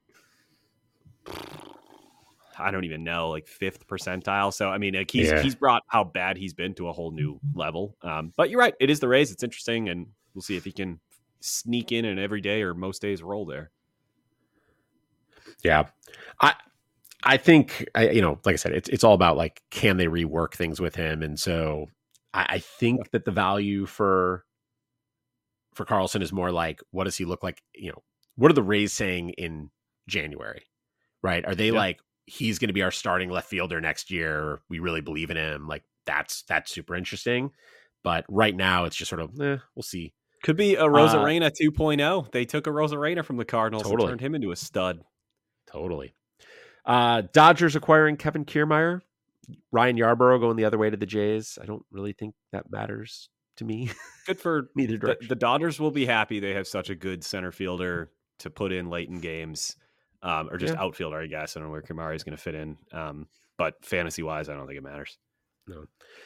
I don't even know, like fifth percentile. So, I mean, like he's, yeah. he's brought how bad he's been to a whole new level. Um, but you're right. It is the Rays. It's interesting. And we'll see if he can sneak in an every day or most days role there. Yeah. I, I think, I, you know, like I said, it's it's all about like, can they rework things with him? And so I, I think that the value for for Carlson is more like, what does he look like? You know, what are the Rays saying in January, right? Are they yeah. like, he's going to be our starting left fielder next year? We really believe in him. Like that's that's super interesting. But right now, it's just sort of, eh, we'll see. Could be a Rosarena uh, two point oh. They took a Rosarena from the Cardinals totally. and turned him into a stud. Totally. Uh, Dodgers acquiring Kevin Kiermaier, Ryan Yarbrough going the other way to the Jays. I don't really think that matters to me. Good for neither the, the Dodgers will be happy they have such a good center fielder to put in late in games, um, or just yeah. outfielder, I guess. I don't know where Kiermaier is going to fit in. Um, but fantasy wise, I don't think it matters. No.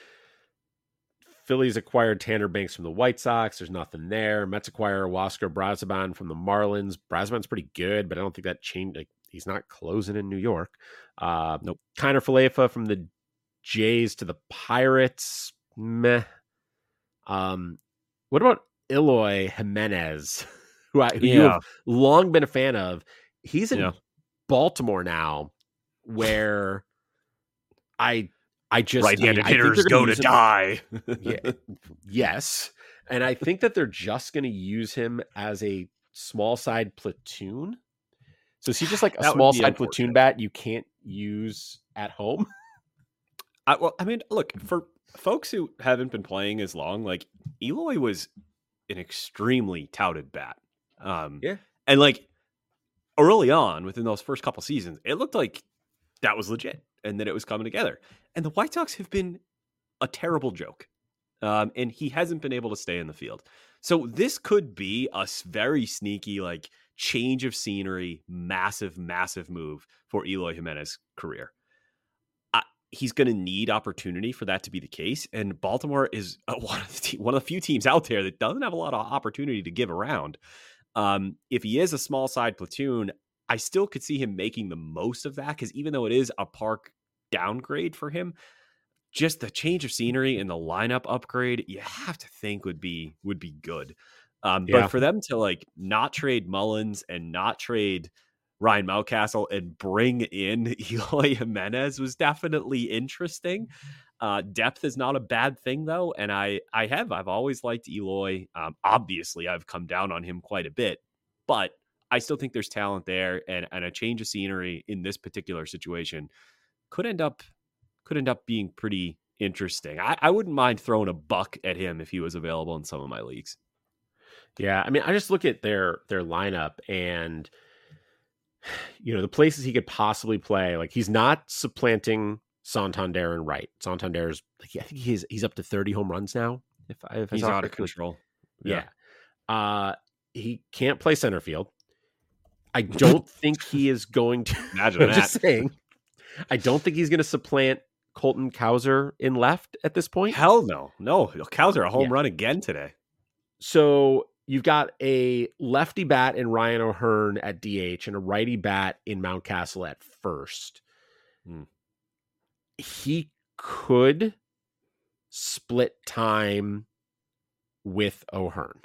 Phillies acquired Tanner Banks from the White Sox. There's nothing there. Mets acquire Oscar Brazaban from the Marlins. Brazaban's pretty good, but I don't think that changed. Like, he's not closing in New York. Uh, Nope. Kiner Falefa from the Jays to the Pirates. Meh. Um, what about Eloy Jimenez, who, I, who Yeah. you have long been a fan of? He's in Yeah. Baltimore now, where I I just Right-handed I, I think hitters they're gonna go to use him- die. Yeah, yes, and I think that they're just going to use him as a small side platoon. So is he just like a That would small be side platoon unfortunate. bat you can't use at home? I, well, I mean, look, for folks who haven't been playing as long, like Eloy was an extremely touted bat. Um, Yeah. And like early on within those first couple seasons, it looked like that was legit and that it was coming together. And the White Sox have been a terrible joke. Um, and he hasn't been able to stay in the field. So this could be a s- very sneaky, like change of scenery, massive, massive move for Eloy Jimenez's career. I, he's going to need opportunity for that to be the case. And Baltimore is uh, one of the te- one of the few teams out there that doesn't have a lot of opportunity to give around. Um, if he is a small side platoon, I still could see him making the most of that, because even though it is a park downgrade for him, just the change of scenery and the lineup upgrade, you have to think would be would be good. Um, Yeah. But for them to like not trade Mullins and not trade Ryan Mountcastle and bring in Eloy Jimenez was definitely interesting. Uh, depth is not a bad thing though, and I I have I've always liked Eloy. Um, obviously, I've come down on him quite a bit, but I still think there's talent there, and and a change of scenery in this particular situation could end up could end up being pretty interesting. I, I wouldn't mind throwing a buck at him if he was available in some of my leagues. Yeah, I mean, I just look at their their lineup, and you know the places he could possibly play. Like, he's not supplanting Santander and Wright. Santander's like, I think he's he's up to thirty home runs now. If I if I He's saw out of correctly. control. Yeah. Uh, he can't play center field. I don't think he is going to. Imagine I'm that. just saying. I don't think he's going to supplant Colton Cowser in left at this point. Hell no. No. Cowser a home Yeah. run again today. So you've got a lefty bat in Ryan O'Hearn at D H and a righty bat in Mountcastle at first. Hmm. He could split time with O'Hearn.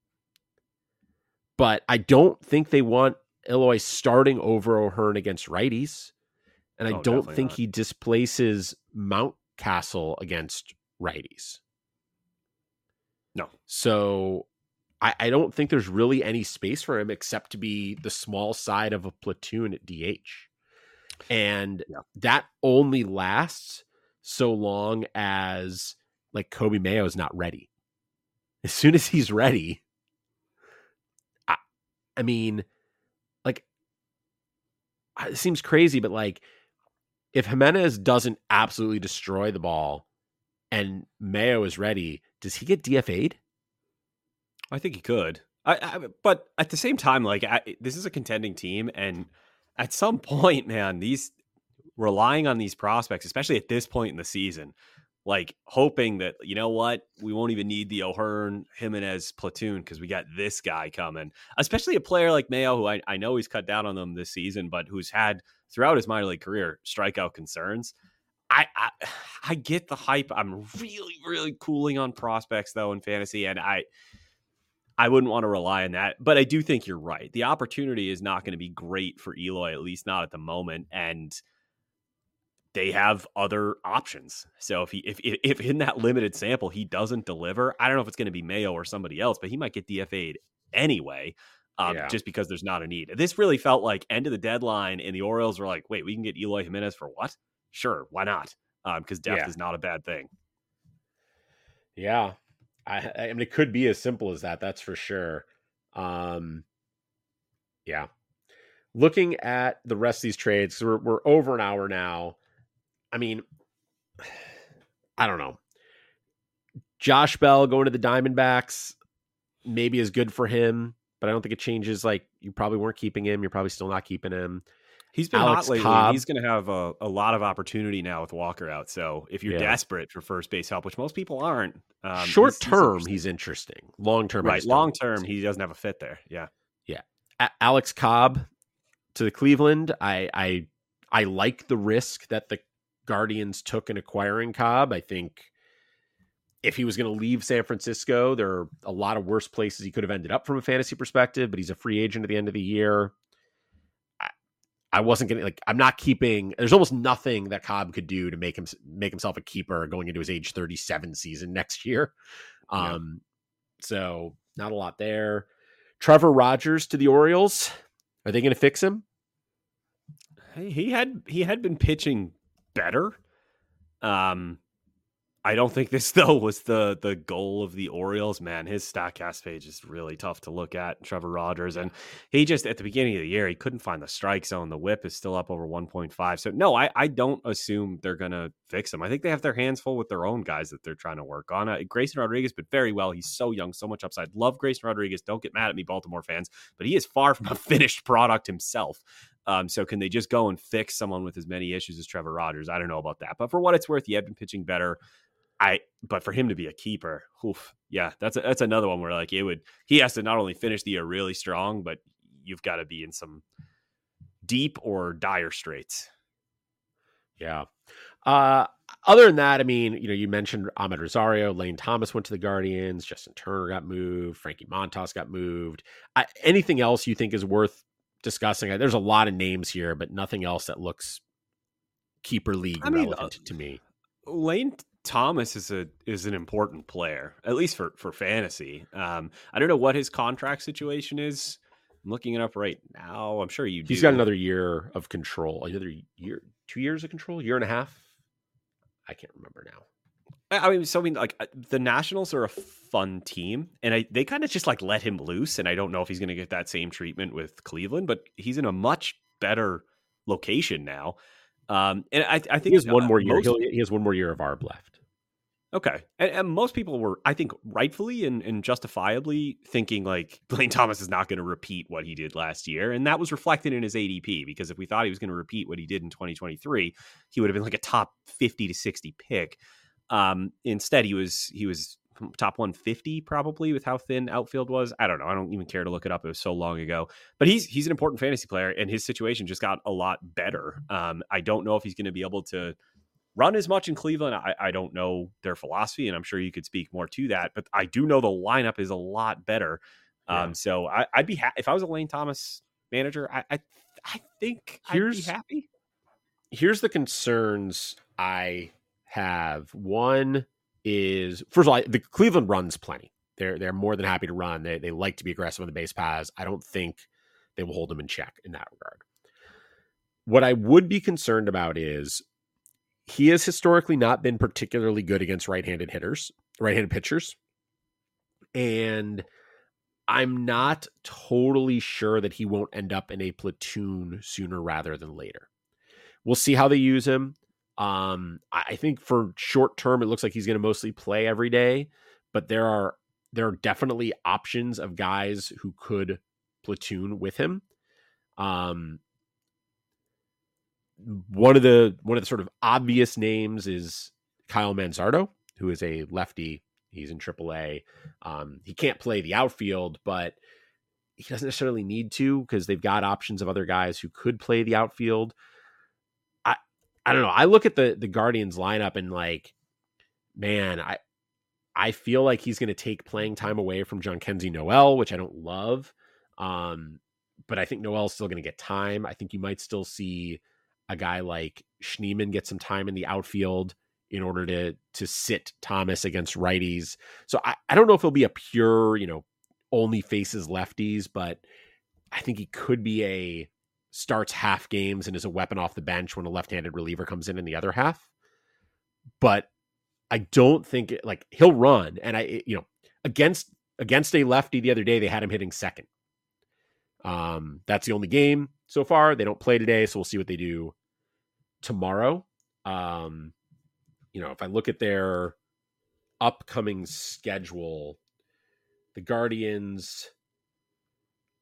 But I don't think they want Eloy starting over O'Hearn against righties. And I Oh, don't definitely think not. he displaces Mountcastle against righties. No. So I, I don't think there's really any space for him except to be the small side of a platoon at D H. And Yeah. that only lasts so long as like Kobe Mayo is not ready. As soon as he's ready, I, I mean, like, it seems crazy, but like, if Jimenez doesn't absolutely destroy the ball and Mayo is ready, does he get D F A'd? I think he could. I, I but at the same time, like I, this is a contending team, and at some point, man, these relying on these prospects, especially at this point in the season, like hoping that, you know what, we won't even need the O'Hearn Jimenez platoon because we got this guy coming. Especially a player like Mayo, who I, I know he's cut down on them this season, but who's had throughout his minor league career strikeout concerns. I, I I get the hype. I'm really, really cooling on prospects though in fantasy, and I I wouldn't want to rely on that. But I do think you're right. The opportunity is not going to be great for Eloy, at least not at the moment, and they have other options. So if he if if in that limited sample he doesn't deliver, I don't know if it's going to be Mayo or somebody else, but he might get D F A'd anyway. Um, Yeah. just because there's not a need. This really felt like end of the deadline, and the Orioles were like, "Wait, we can get Eloy Jimenez for what? Sure, why not? Because um, depth Yeah. is not a bad thing." Yeah. I, I mean, it could be as simple as that. That's for sure. Um, yeah. Looking at the rest of these trades, 'cause we're, we're over an hour now. I mean, I don't know. Josh Bell going to the Diamondbacks maybe is good for him, but I don't think it changes. Like, you probably weren't keeping him. You're probably still not keeping him. He's been Alex hot lately, and Cobb. he's going to have a, a lot of opportunity now with Walker out. So if you're Yeah. desperate for first base help, which most people aren't, um, short he's, term, he's, he's interesting. Long term, I right? just don't Long term, he doesn't have a fit there. Yeah, yeah. A- Alex Cobb to the Cleveland. I I I like the risk that the Guardians took in acquiring Cobb. I think if he was going to leave San Francisco, there are a lot of worse places he could have ended up from a fantasy perspective, but he's a free agent at the end of the year. I, I wasn't going to like, I'm not keeping, there's almost nothing that Cobb could do to make him make himself a keeper going into his age thirty-seven season next year. Um, yeah. So not a lot there. Trevor Rogers to the Orioles. Are they going to fix him? Hey, he had, he had been pitching better. Um, I don't think this though was the the goal of the Orioles. Man, his Statcast page is really tough to look at. Trevor Rogers, and he just at the beginning of the year he couldn't find the strike zone. The WHIP is still up over one point five. So no, I I don't assume they're gonna fix him. I think they have their hands full with their own guys that they're trying to work on. Uh, Grayson Rodriguez, but very well. He's so young, so much upside. Love Grayson Rodriguez. Don't get mad at me, Baltimore fans, but he is far from a finished product himself. Um, so can they just go and fix someone with as many issues as Trevor Rogers? I don't know about that, but for what it's worth, he had been pitching better. I, but for him to be a keeper, oof, yeah, that's a, that's another one where like it would, he has to not only finish the year really strong, but you've got to be in some deep or dire straits. Yeah. Uh, other than that, I mean, you know, you mentioned Ahmed Rosario, Lane Thomas went to the Guardians, Justin Turner got moved, Frankie Montas got moved. I, anything else you think is worth discussing? There's a lot of names here, but nothing else that looks keeper league I mean, relevant uh, to me. Lane Thomas is a is an important player, at least for for fantasy. Um, I don't know what his contract situation is. I'm looking it up right now. I'm sure you. He's do. got another year of control. Another year, two years of control, year and a half. I can't remember now. I mean, so I mean, like the Nationals are a fun team, and I they kind of just like let him loose. And I don't know if he's going to get that same treatment with Cleveland, but he's in a much better location now. Um, and I, I think he has one more year. Most, he has one more year of arb left. Okay. And, and most people were, I think, rightfully and, and justifiably thinking like Lane Thomas is not going to repeat what he did last year. And that was reflected in his A D P, because if we thought he was going to repeat what he did in twenty twenty-three, he would have been like a top fifty to sixty pick. Um, instead, he was he was top one fifty probably with how thin outfield was. I don't know. I don't even care to look it up. It was so long ago. But he's he's an important fantasy player, and his situation just got a lot better. Um, I don't know if he's going to be able to run as much in Cleveland. I, I don't know their philosophy, and I'm sure you could speak more to that. But I do know the lineup is a lot better. Yeah. Um, so I, I'd be happy if I was a Lane Thomas manager. I I, I think here's, I'd be happy. Here's the concerns I have. One is, first of all, the Cleveland runs plenty. They're they're more than happy to run. They they like to be aggressive on the base paths. I don't think they will hold them in check in that regard. What I would be concerned about is he has historically not been particularly good against right-handed hitters, right-handed pitchers. And I'm not totally sure that he won't end up in a platoon sooner rather than later. We'll see how they use him. Um, I think for short term, it looks like he's going to mostly play every day, but there are, there are definitely options of guys who could platoon with him. Um, One of the one of the sort of obvious names is Kyle Manzardo, who is a lefty. He's in triple A. Um, he can't play the outfield, but he doesn't necessarily need to because they've got options of other guys who could play the outfield. I I don't know. I look at the the Guardians lineup and like, man, I I feel like he's going to take playing time away from Jhonkensy Noel, which I don't love. Um, but I think Noel's still going to get time. I think you might still see a guy like Schneemann get some time in the outfield in order to to sit Thomas against righties. So I, I don't know if he'll be a pure, you know, only faces lefties, but I think he could be a starts half games and is a weapon off the bench when a left-handed reliever comes in in the other half. But I don't think it, like he'll run. And I, you know, against against a lefty the other day, they had him hitting second. Um, that's the only game so far. They don't play today, so we'll see what they do tomorrow. Um, you know, if I look at their upcoming schedule, the Guardians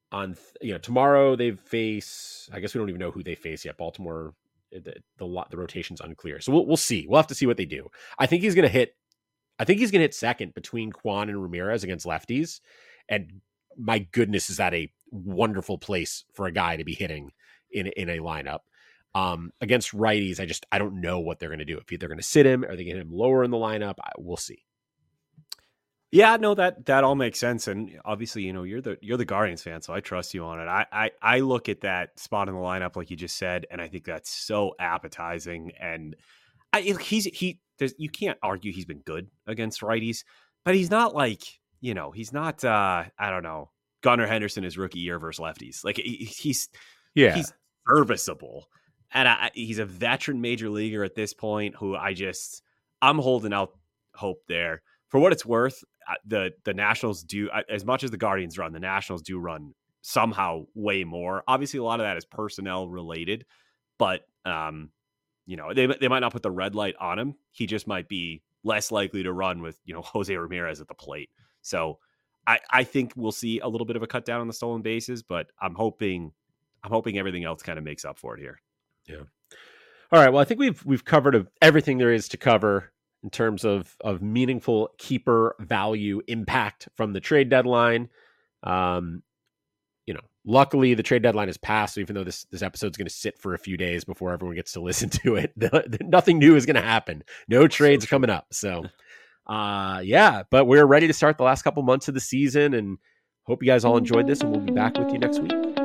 on, you know, tomorrow they face, I guess we don't even know who they face yet. Baltimore, the, the, the rotation's unclear. So we'll, we'll see. We'll have to see what they do. I think he's going to hit, I think he's going to hit second between Kwan and Ramirez against lefties. And my goodness, is that a wonderful place for a guy to be hitting in, in a lineup. Um, against righties, I just, I don't know what they're going to do. If they're going to sit him, or they get him lower in the lineup, I, we'll see. Yeah, no, that that all makes sense, and obviously, you know, you're the you're the Guardians fan, so I trust you on it. I, I I look at that spot in the lineup, like you just said, and I think that's so appetizing. And I, he's he, there's, you can't argue he's been good against righties, but he's not like, you know, he's not. Uh, I don't know, Gunnar Henderson his rookie year versus lefties. Like he, he's yeah, he's serviceable, and I, he's a veteran major leaguer at this point. Who I just I'm holding out hope there. For what it's worth, the the Nationals do, as much as the Guardians run, the Nationals do run somehow way more. Obviously, a lot of that is personnel related, but um, you know, they they might not put the red light on him. He just might be less likely to run with, you know, Jose Ramirez at the plate. So I I think we'll see a little bit of a cut down on the stolen bases, but I'm hoping I'm hoping everything else kind of makes up for it here. Yeah. All right. Well, I think we've we've covered everything there is to cover in terms of, of meaningful keeper value impact from the trade deadline. Um, you know, luckily the trade deadline has passed. So even though this, this episode is going to sit for a few days before everyone gets to listen to it, the, the, nothing new is going to happen. No trades so coming up. So uh, yeah, but we're ready to start the last couple months of the season, and hope you guys all enjoyed this, and we'll be back with you next week.